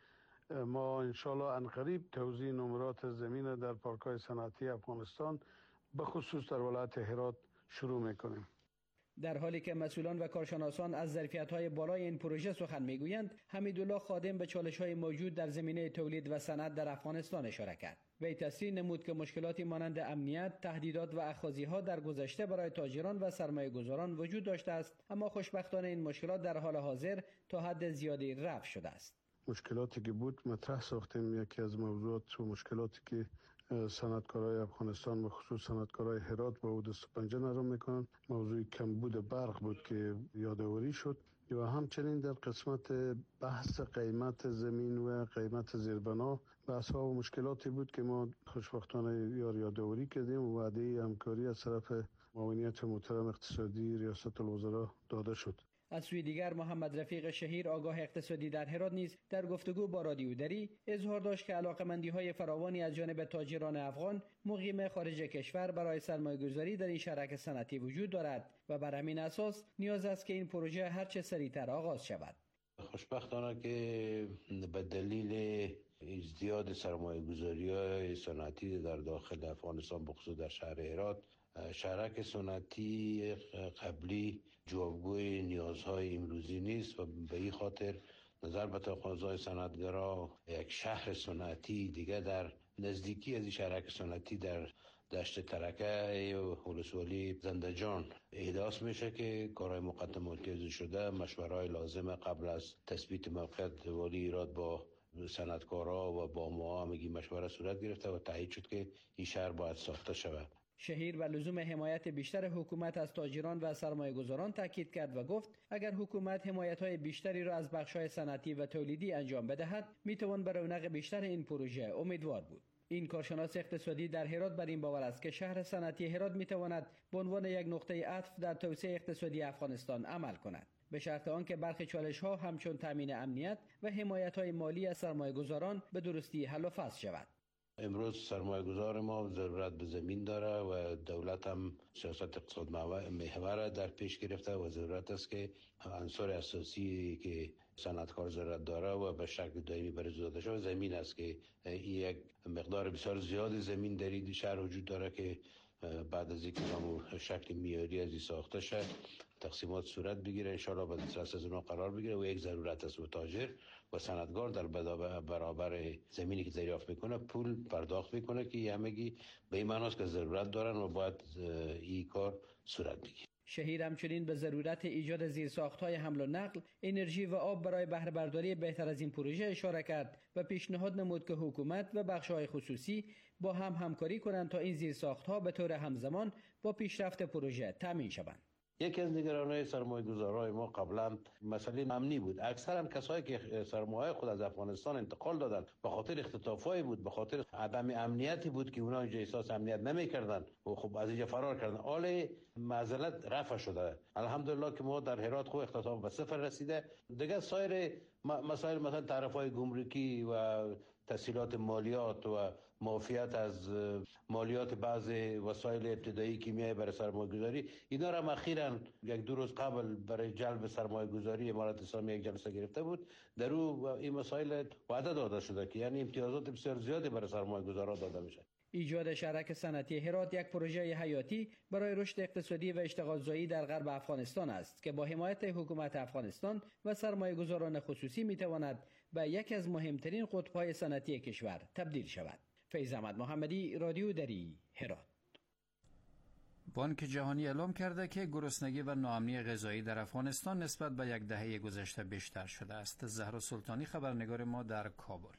ما انشالله عنقریب توزیع نمرات زمین در پارک‌های صنعتی افغانستان به خصوص در ولایت هرات شروع میکنیم. در حالی که مسئولان و کارشناسان از ظرفیت‌های بالای این پروژه سخن میگویند، حمیدالله خادم به چالش‌های موجود در زمینه تولید و صنعت در افغانستان اشاره کرد. وی تصریح نمود که مشکلاتی مانند امنیت، تهدیدات و اخاذی‌ها در گذشته برای تاجران و سرمایه‌گذاران وجود داشته است، اما خوشبختانه این مشکلات در حال حاضر تا حد زیادی رفع شده است. مشکلاتی که بود مطرح ساختیم. یکی از موضوعات و مشکلاتی که صنعتکارای افغانستان و خصوص صنعتکارای هرات با دست و پنجه نرم میکنن، موضوع کمبود برق بود که یادآوری شد و همچنین در قسمت بحث قیمت زمین و قیمت زیربنا بحث‌ها و مشکلاتی بود که ما خوشبختانه یار یادآوری کردیم و وعده همکاری از طرف معاونیت محترم اقتصادی ریاست الوزراء داده شد. از سوی دیگر محمد رفیق شهیر آگاه اقتصادی در هرات نیز در گفتگو با رادیو دری اظهار داشت که علاقه‌مندی‌های فراوانی از جانب تاجران افغان مقیم خارج کشور برای سرمایه‌گذاری در این شرکت صنعتی وجود دارد و بر همین اساس نیاز است که این پروژه هرچه سریعتر آغاز شود. خوشبختانه که به دلیل ازدیاد سرمایه‌گذاری‌های صنعتی در داخل افغانستان بخصوص در شهر هرات، شرکت صنعتی قبلی جوابگوی نیازهای امروزی نیست و به این خاطر نظر به تقاضای صنعتگرا یک شهر صنعتی دیگه در نزدیکی از این شرکت صنعتی در دشت ترکه و ولسوالی زندجان احداث میشه که کارهای مقدماتی شده، مشوره‌های لازم قبل از تثبیت موقعیت والی ایراد با صنعتکارا و با ما همگی مشوره صورت گرفته و تایید شد که این شهر باید ساخته شود. شهیر و لزوم حمایت بیشتر حکومت از تاجران و سرمایه‌گذاران تاکید کرد و گفت اگر حکومت حمایت‌های بیشتری را از بخش‌های صنعتی و تولیدی انجام بدهد میتوان به رونق بیشتر این پروژه امیدوار بود. این کارشناس اقتصادی در هرات بر این باور است که شهر صنعتی هرات میتواند به عنوان یک نقطه عطف در توسعه اقتصادی افغانستان عمل کند، به شرط آنکه برخی چالش‌ها همچون تامین امنیت و حمایت‌های مالی از سرمایه‌گذاران به درستی حل و فصل شود. امروز سرمایه گذار ما ضرورت به زمین داره و دولت هم سیاست اقتصاد محور در پیش گرفته و ضرورت است که عنصر اساسی که صنعتکار ضرورت داره و به شکل دائمی برای داده شده زمین است که این یک مقدار بسیار زیادی زمین در این شهر وجود داره که بعد از اینکه همون شکل معیاری از این ساخته شد تقسیمات صورت بگیره، ان شاءالله به دسترس از اونها قرار بگیره و یک ضرورت است و تاجر و صنعتکار در برابر زمینی که دریافت میکنه پول پرداخت میکنه که همگی به این معناست که ضرورت دارن و باید این کار صورت بگیره. شهیر همچنین به ضرورت ایجاد زیرساخت‌های حمل و نقل، انرژی و آب برای بهره برداری بهتر از این پروژه اشاره کرد و پیشنهاد نمود که حکومت و بخش‌های خصوصی با هم همکاری کنند تا این زیرساخت‌ها به طور همزمان با پیشرفت پروژه تامین شوند. یکی از نگرانی‌های سرمایه‌گذارای ما قبلا مسئله امنی بود. اکثرا کسایی که سرمایه خود از افغانستان انتقال دادن به خاطر اختطافایی بود، به خاطر عدم امنیتی بود که اونا اینجا احساس امنیت نمی‌کردن و خب از اینجا فرار کردن. حال معضلت رفع شده. الحمدلله که ما در هرات خو اختطاف به صفر رسیده. دیگه سایر مسائل مثلا تعرفه‌های گمرکی و تسهیلات مالیات و معافیت از مالیات بعض وسایل ابتدایی کیمیایی برای سرمایه‌گذاری، اینا را اخیراً یک دو روز قبل برای جلب سرمایه‌گذاری امارات اسلامی یک جلسه گرفته بود. در او این مسائل وعده داده شده که یعنی امتیازات بسیار زیادی برای سرمایه‌گذاران داده میشه. ایجاد شهرک صنعتی هرات یک پروژه حیاتی برای رشد اقتصادی و اشتغالزایی در غرب افغانستان است که با حمایت حکومت افغانستان و سرمایه‌گذاران خصوصی میتواند به یکی از مهمترین قطب‌های صنعتی کشور تبدیل شود. فیض احمد محمدی، رادیو دری، هرات. بانک جهانی اعلام کرده که گرسنگی و ناامنی غذایی در افغانستان نسبت به یک دهه گذشته بیشتر شده است. زهرا سلطانی، خبرنگار ما در کابل.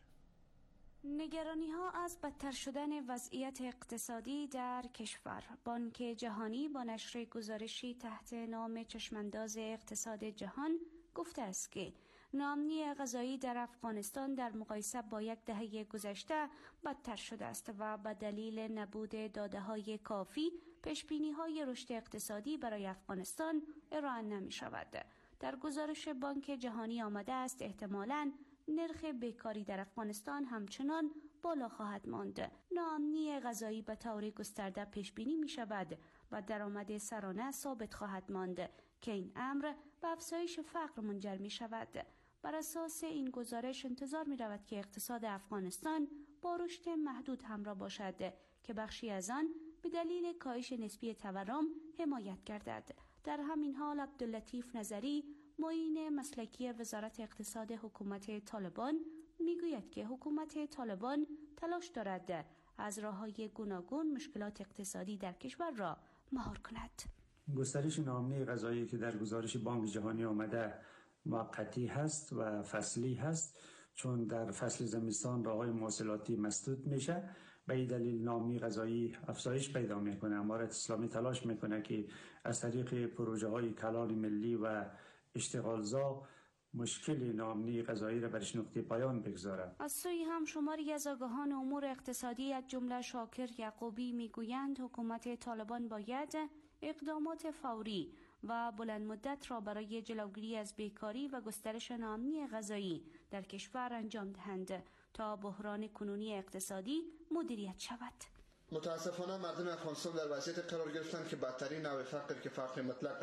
نگرانی ها از بدتر شدن وضعیت اقتصادی در کشور. بانک جهانی با نشر گزارشی تحت نام چشمانداز اقتصاد جهان گفته است که ناامنی غذایی در افغانستان در مقایسه با یک دهه گذشته بدتر شده است و به دلیل نبود داده‌های کافی پیش‌بینی‌های رشد اقتصادی برای افغانستان ارائه نمی‌شود. در گزارش بانک جهانی آمده است احتمالاً نرخ بیکاری در افغانستان همچنان بالا خواهد ماند. ناامنی غذایی به طور گسترده پیش بینی می شود و درآمد سرانه ثابت خواهد ماند که این امر به افزایش فقر منجر می شود. بر اساس این گزارش انتظار می رود که اقتصاد افغانستان با رشد محدود همراه باشد که بخشی از آن به دلیل کاهش نسبی تورم حمایت گردد. در همین حال عبداللطیف نظری، معین مسلکی وزارت اقتصاد حکومت طالبان، میگوید که حکومت طالبان تلاش دارد از راه‌های گوناگون مشکلات اقتصادی در کشور را مهار کند. گسترش ناامنی غذایی که در گزارش بانک جهانی آمده موقتی هست و فصلی هست، چون در فصل زمستان راه‌های مواصلاتی مسدود میشه. به این دلیل ناامنی غذایی افزایش پیدا میکنه. امارت اسلامی تلاش میکنه که از طریق پروژه های کلان ملی و اشتغالزا مشکل ناامنی غذایی را برش نقطه پایان بگذاره. از سوی هم شماری از آگاهان امور اقتصادی از جمله شاکر یعقوبی میگویند حکومت طالبان باید اقدامات فوری و بلند مدت را برای جلوگیری از بیکاری و گسترش ناامنی غذایی در کشور انجام دهند تا بحران کنونی اقتصادی مدیریت شود. متاسفانه مردم افغانستان در وضعیت قرار گرفتند که بدترین نوع فقر که فقر مطلق است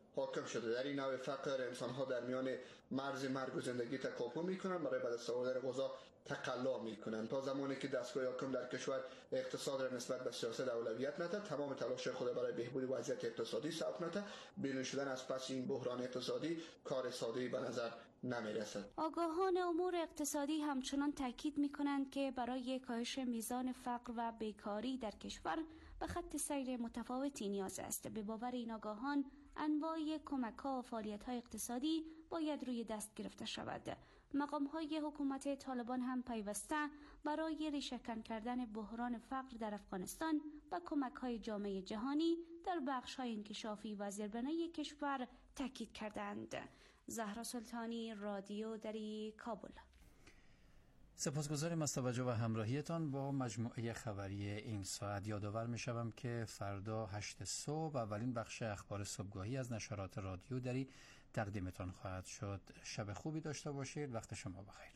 حاکم شده. در این نوع فقر انسان‌ها در میان مرز مرگ و زندگی تکاپو میکنن، برای به دست آوردن غذا تقلا میکنن. تا زمانی که دستگاه حاکم در کشور اقتصاد را نسبت به سیاست اولویت نده، تمام تلاش خود برای بهبود وضعیت اقتصادی صرف نده، بیرون شدن از پس این بحران اقتصادی کار ساده‌ای به نظر نمیرسد. آگاهان امور اقتصادی همچنان تاکید میکنند که برای کاهش میزان فقر و بیکاری در کشور به خط سیر متفاوتی نیاز است. به باور این آگاهان انواع کمک‌ها و فعالیت‌های اقتصادی باید روی دست گرفته شود. مقام‌های حکومت طالبان هم پیوسته برای ریشه‌کن کردن بحران فقر در افغانستان و کمک‌های جامعه جهانی در بخش‌های انکشافی و زیربنای کشور تاکید کردند. زهرا سلطانی، رادیو دری، کابل. سپاسگزاریم از توجه و همراهیتان با مجموعه خبری این ساعت. یادآور می‌شوم که فردا هشت صبح اولین بخش اخبار صبحگاهی از نشرات رادیو دری تقدیمتان خواهد شد. شب خوبی داشته باشید. وقت شما بخیر.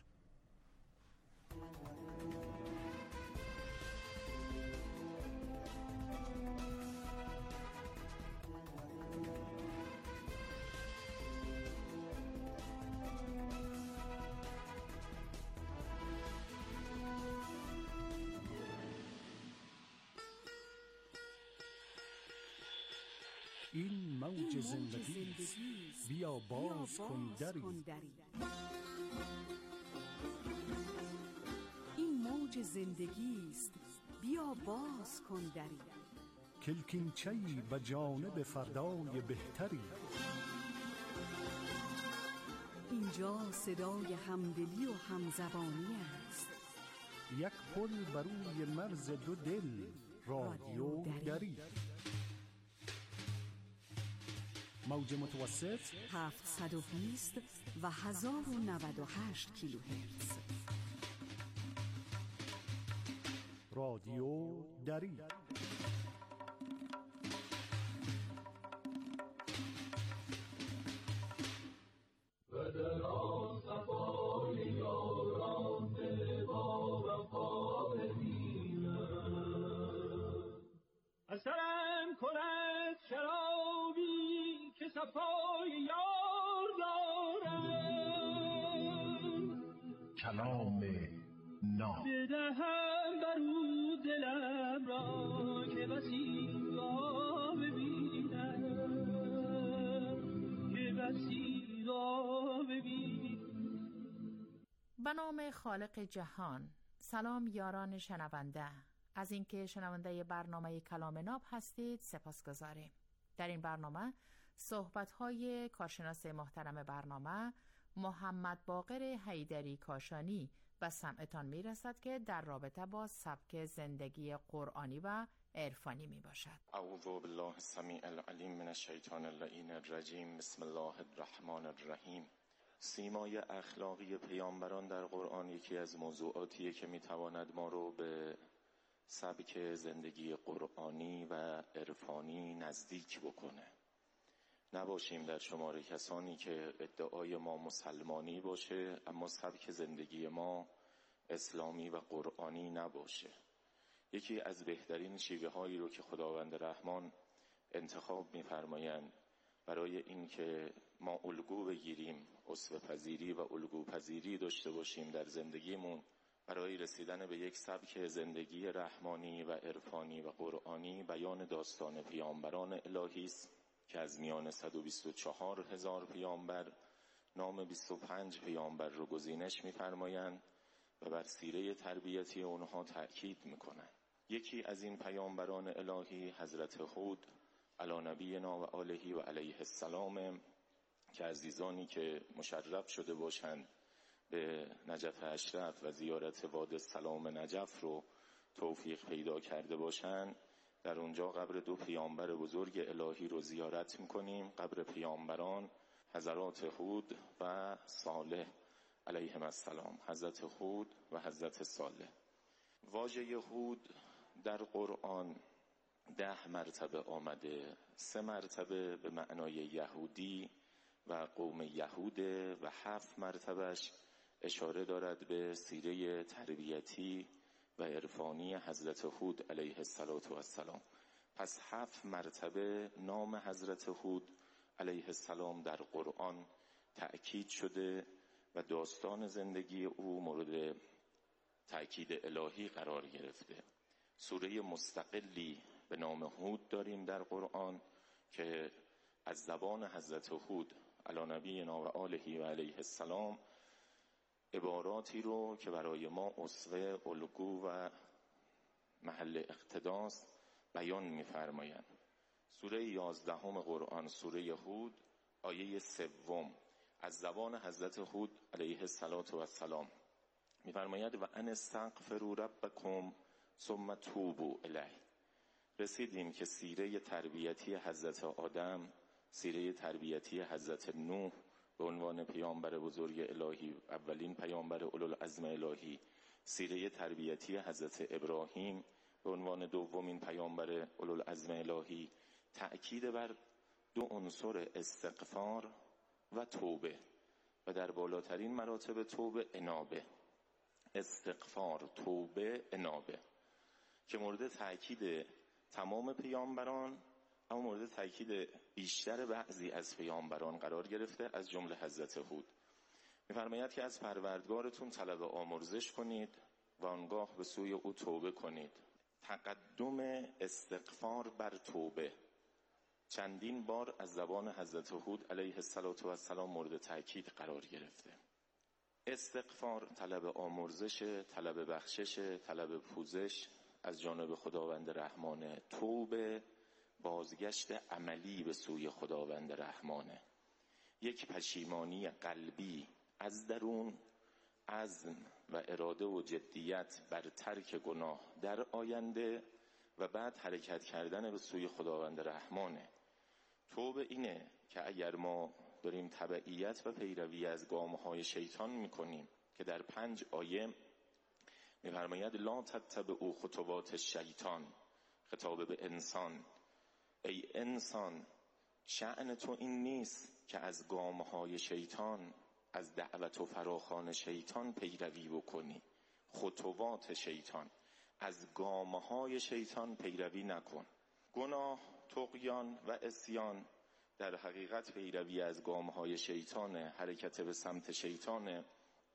این موج زندگی بیا باز کن دری. این موج زندگی است بیا باز کن دری. کلکینچه‌ای به جانب فردای بهتری. اینجا صدای همدلی و همزبانی است. یک پل بر روی مرز دو دل، رادیو دری. موج متوسط هفتصد و بیست و هزار و نود و هشت کیلوهرتز. رادیو دری. اثرم کند شرابی که صفای یار دارم، کلام ناب بدهم برو دلم را که بسی را ببینم، که بسی را ببینم. به نام خالق جهان. سلام یاران شنونده، از اینکه شنونده برنامه کلام ناب هستید سپاسگزاریم. در این برنامه صحبت‌های کارشناس محترم برنامه محمد باقر حیدری کاشانی و سمعتان میرسد که در رابطه با سبک زندگی قرآنی و عرفانی می باشد. اعوذ بالله السمیع العلیم من الشیطان اللعین الرجیم. بسم الله الرحمن الرحیم. سیمای اخلاقی پیامبران در قرآن یکی از موضوعاتیه که میتواند ما رو به سبک زندگی قرآنی و عرفانی نزدیک بکنه. نباشیم در شمار کسانی که ادعای ما مسلمانی باشه اما سبک زندگی ما اسلامی و قرآنی نباشه. یکی از بهترین شیوه هایی رو که خداوند رحمان انتخاب می‌فرمایند برای اینکه ما الگو بگیریم، اسوه پذیری و الگو پذیری داشته باشیم در زندگیمون، برای رسیدن به یک سبک زندگی رحمانی و عرفانی و قرآنی، بیان داستان پیامبران الهی است که از میان صد و بیست و چهار هزار پیامبر نام بیست و پنج پیامبر رو گزینش می‌فرمایند و بر سیره تربیتی اونها تأکید می‌کنند. یکی از این پیامبران الهی حضرت هود علی نبینا و آله و علیه السلام که عزیزانی که مشرف شده باشند به نجف اشرف و زیارت وادی السلام نجف رو توفیق پیدا کرده باشند، در اونجا قبر دو پیامبر بزرگ الهی رو زیارت میکنیم، قبر پیامبران حضرات هود و صالح علیهم السلام، حضرت هود و حضرت صالح. واژه هود در قرآن ده مرتبه آمده، سه مرتبه به معنای یهودی و قوم یهوده و هفت مرتبهش اشاره دارد به سیره تربیتی و عرفانی حضرت هود علیه السلام. پس هفت مرتبه نام حضرت هود علیه السلام در قرآن تأکید شده و داستان زندگی او مورد تأکید الهی قرار گرفته. سوره مستقلی به نام هود داریم در قرآن که از زبان حضرت هود علی نبینا و آله و علیه السلام عباراتی رو که برای ما اسوه، الگو و محل اقتداست بیان می‌فرمایند. سوره یازدهم قرآن، سوره هود، آیه سوم، از زبان حضرت هود علیه السلام می‌فرماید و ان استغفروا ربکم ثم توبوا الیه. رسیدیم که سیره تربیتی حضرت آدم، سیره تربیتی حضرت نوح به عنوان پیامبر بزرگ الهی، اولین پیامبر اولوالعزم الهی، سیره تربیتی حضرت ابراهیم به عنوان دومین پیامبر اولوالعزم الهی، تأکید بر دو عنصر استغفار و توبه و در بالاترین مراتب توبه انابه. استغفار، توبه، انابه که مورد تأکید تمام پیامبران اما مورد تأکید بیشتر بعضی از پیامبران قرار گرفته، از جمله حضرت هود. می‌فرماید که از پروردگارتون طلب آمرزش کنید و آنگاه به سوی او توبه کنید. تقدم استغفار بر توبه چندین بار از زبان حضرت هود علیه السلام مورد تأکید قرار گرفته. استغفار طلب آمرزش، طلب بخشش، طلب پوزش از جانب خداوند رحمانه. توبه بازگشت عملی به سوی خداوند رحمانه، یک پشیمانی قلبی از درون، عزم و اراده و جدیت بر ترک گناه در آینده و بعد حرکت کردن به سوی خداوند رحمانه. توبه اینه که اگر ما داریم تبعیت و پیروی از گام‌های شیطان میکنیم که در پنج آیه می‌فرماید لا تتبعوا خطوات الشیطان، خطاب به انسان، ای انسان شأن تو این نیست که از گام‌های شیطان، از دعوت و فراخوان شیطان پیروی بکنی. خطوات شیطان، از گام‌های شیطان پیروی نکن. گناه، طغیان و عصیان در حقیقت پیروی از گام‌های شیطان، حرکت به سمت شیطان.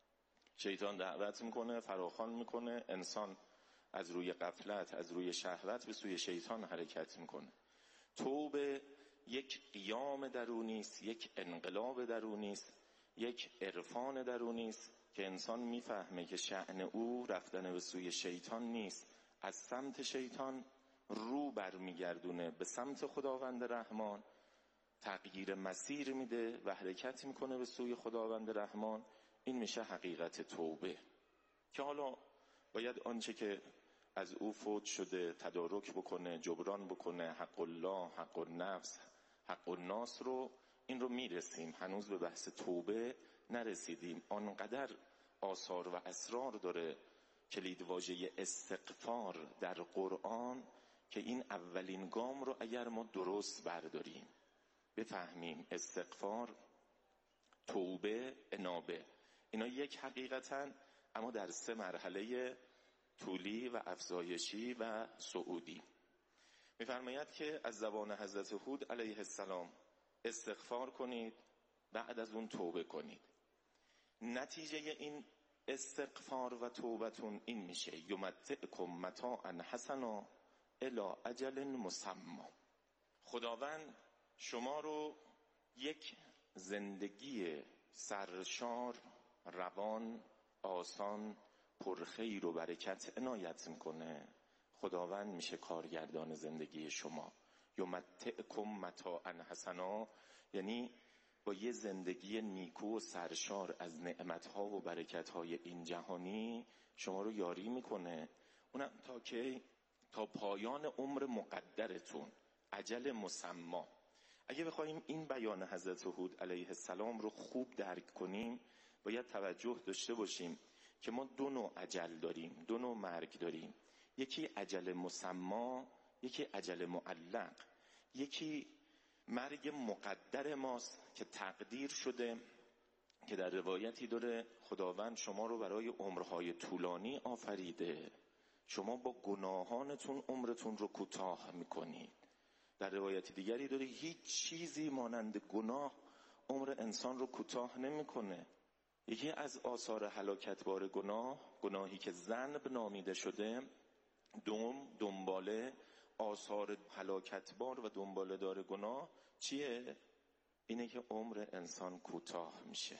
شیطان دعوت میکنه، فراخوان میکنه، انسان از روی غفلت، از روی شهوت به سوی شیطان حرکت میکنه. توبه یک قیام درونی است، یک انقلاب درونی است، یک عرفان درونی است که انسان میفهمه که شأن او رفتن به سوی شیطان نیست، از سمت شیطان رو برمیگردونه به سمت خداوند رحمان، تغییر مسیر میده و حرکت میکنه به سوی خداوند رحمان. این میشه حقیقت توبه که حالا باید آنچه که از او فوت شده تدارک بکنه، جبران بکنه. حق الله، حق النفس، حق الناس رو این رو میرسیم، هنوز به بحث توبه نرسیدیم. آنقدر آثار و اسرار داره کلید واژه استغفار در قرآن که این اولین گام رو اگر ما درست برداریم، بفهمیم استغفار، توبه، انابه، اینا یک حقیقتن اما در سه مرحله طولی و افزایشی و صعودی. می‌فرماید که از زبان حضرت هود علیه السلام استغفار کنید، بعد از اون توبه کنید. نتیجه این استغفار و توبتون این میشه یمتعکم متاعا حسنا الی اجل مسمی. خداوند شما رو یک زندگی سرشار، روان، آسان، پرخیر و برکت عنایت میکنه. خداوند میشه کارگردان زندگی شما. یمتعکم متاعا حسنا یعنی با یه زندگی نیکو و سرشار از نعمتها و برکتهای این جهانی شما رو یاری میکنه، اونم تا که تا پایان عمر مقدرتون، اجل مسمی. اگه بخوایم این بیان حضرت هود علیه السلام رو خوب درک کنیم، باید توجه داشته باشیم که ما دو نوع اجل داریم، دو نوع مرگ داریم. یکی اجل مسمی، یکی اجل معلق. یکی مرگ مقدر ماست که تقدیر شده، که در روایتی داره خداوند شما رو برای عمرهای طولانی آفریده، شما با گناهانتون عمرتون رو کوتاه میکنید. در روایت دیگری داره هیچ چیزی مانند گناه عمر انسان رو کوتاه نمیکنه. یکی از آثار هلاکتبار گناه، گناهی که ذنب نامیده شده، دوم دنباله آثار هلاکتبار و دنباله دار گناه چیه؟ اینه که عمر انسان کوتاه میشه.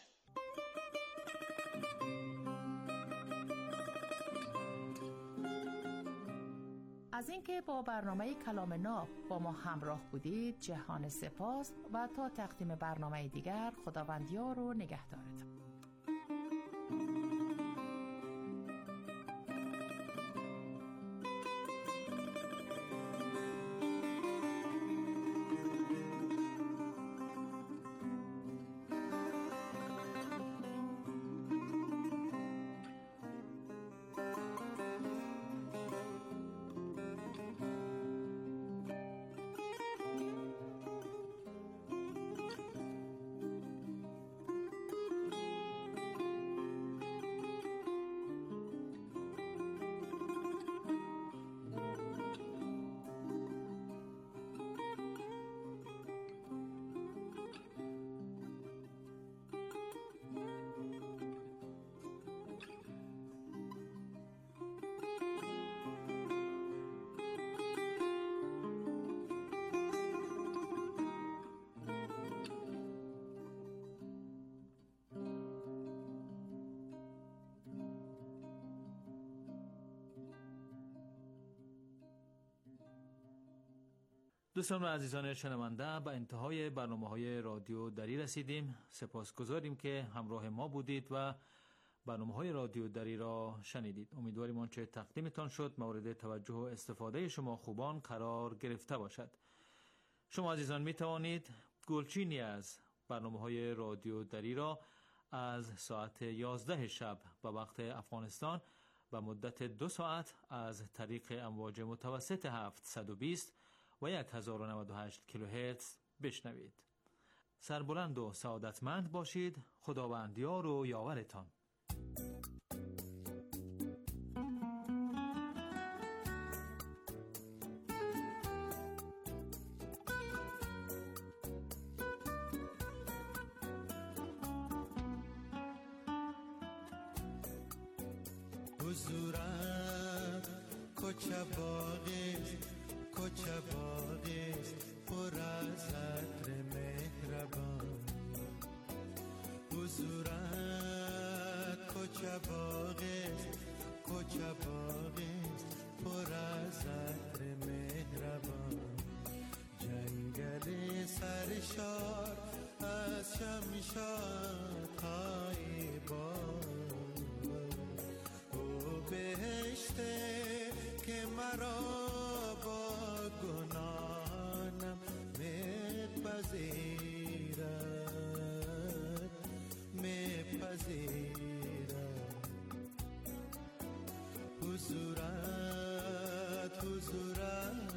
از اینکه با برنامه کلام ناب با ما همراه بودید جهان سپاس و تا تقدیم برنامه دیگر خداوندیار و نگهدارتان. دوستان و عزیزان شنونده، به انتهای برنامه‌های رادیو دری رسیدیم. سپاسگزاریم که همراه ما بودید و برنامه‌های رادیو دری را شنیدید. امیدواریم آنچه تقدیمتان شد مورد توجه و استفاده شما خوبان قرار گرفته باشد. شما عزیزان می توانید گلچینی از برنامه‌های رادیو دری را از ساعت یازده شب به وقت افغانستان و مدت دو ساعت از طریق امواج متوسط هفتصد و بیست و هزار و نود و هشت کیلوهرتز بشنوید. سربلند و سعادتمند باشید. خداوندیار و یاورتان. حضورت کوچه باغی کوچه باغی پر از عطر مهربان. حضورت کوچه باغی کوچه باغی پر از عطر مهربان. جنگل سرشار از شمشادهای باد. او بهشته که مرا با گناهانم میپذیرد میپذیرد. حضورت حضورت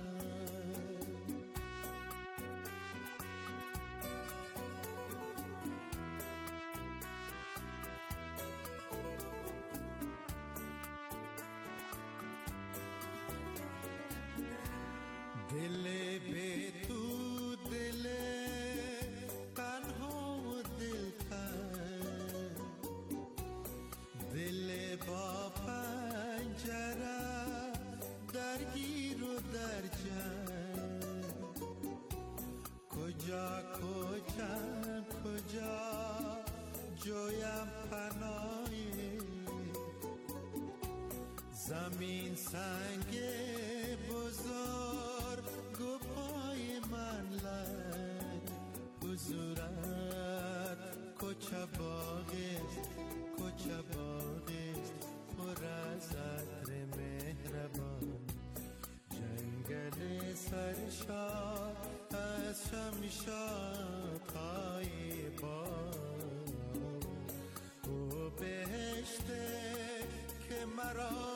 دل بی تو دل تنها و دلخواه. دل با پنجره درگیر و در جنگ. کجا کجا کجا جویم پناهی. زمین سنگ بزرگ گو پای من لگ. حضورت کوچه باغی کوچه باغی پر از عطر مهربان. جنگل سرشار از شمشادهای باد. او بهشته که مرا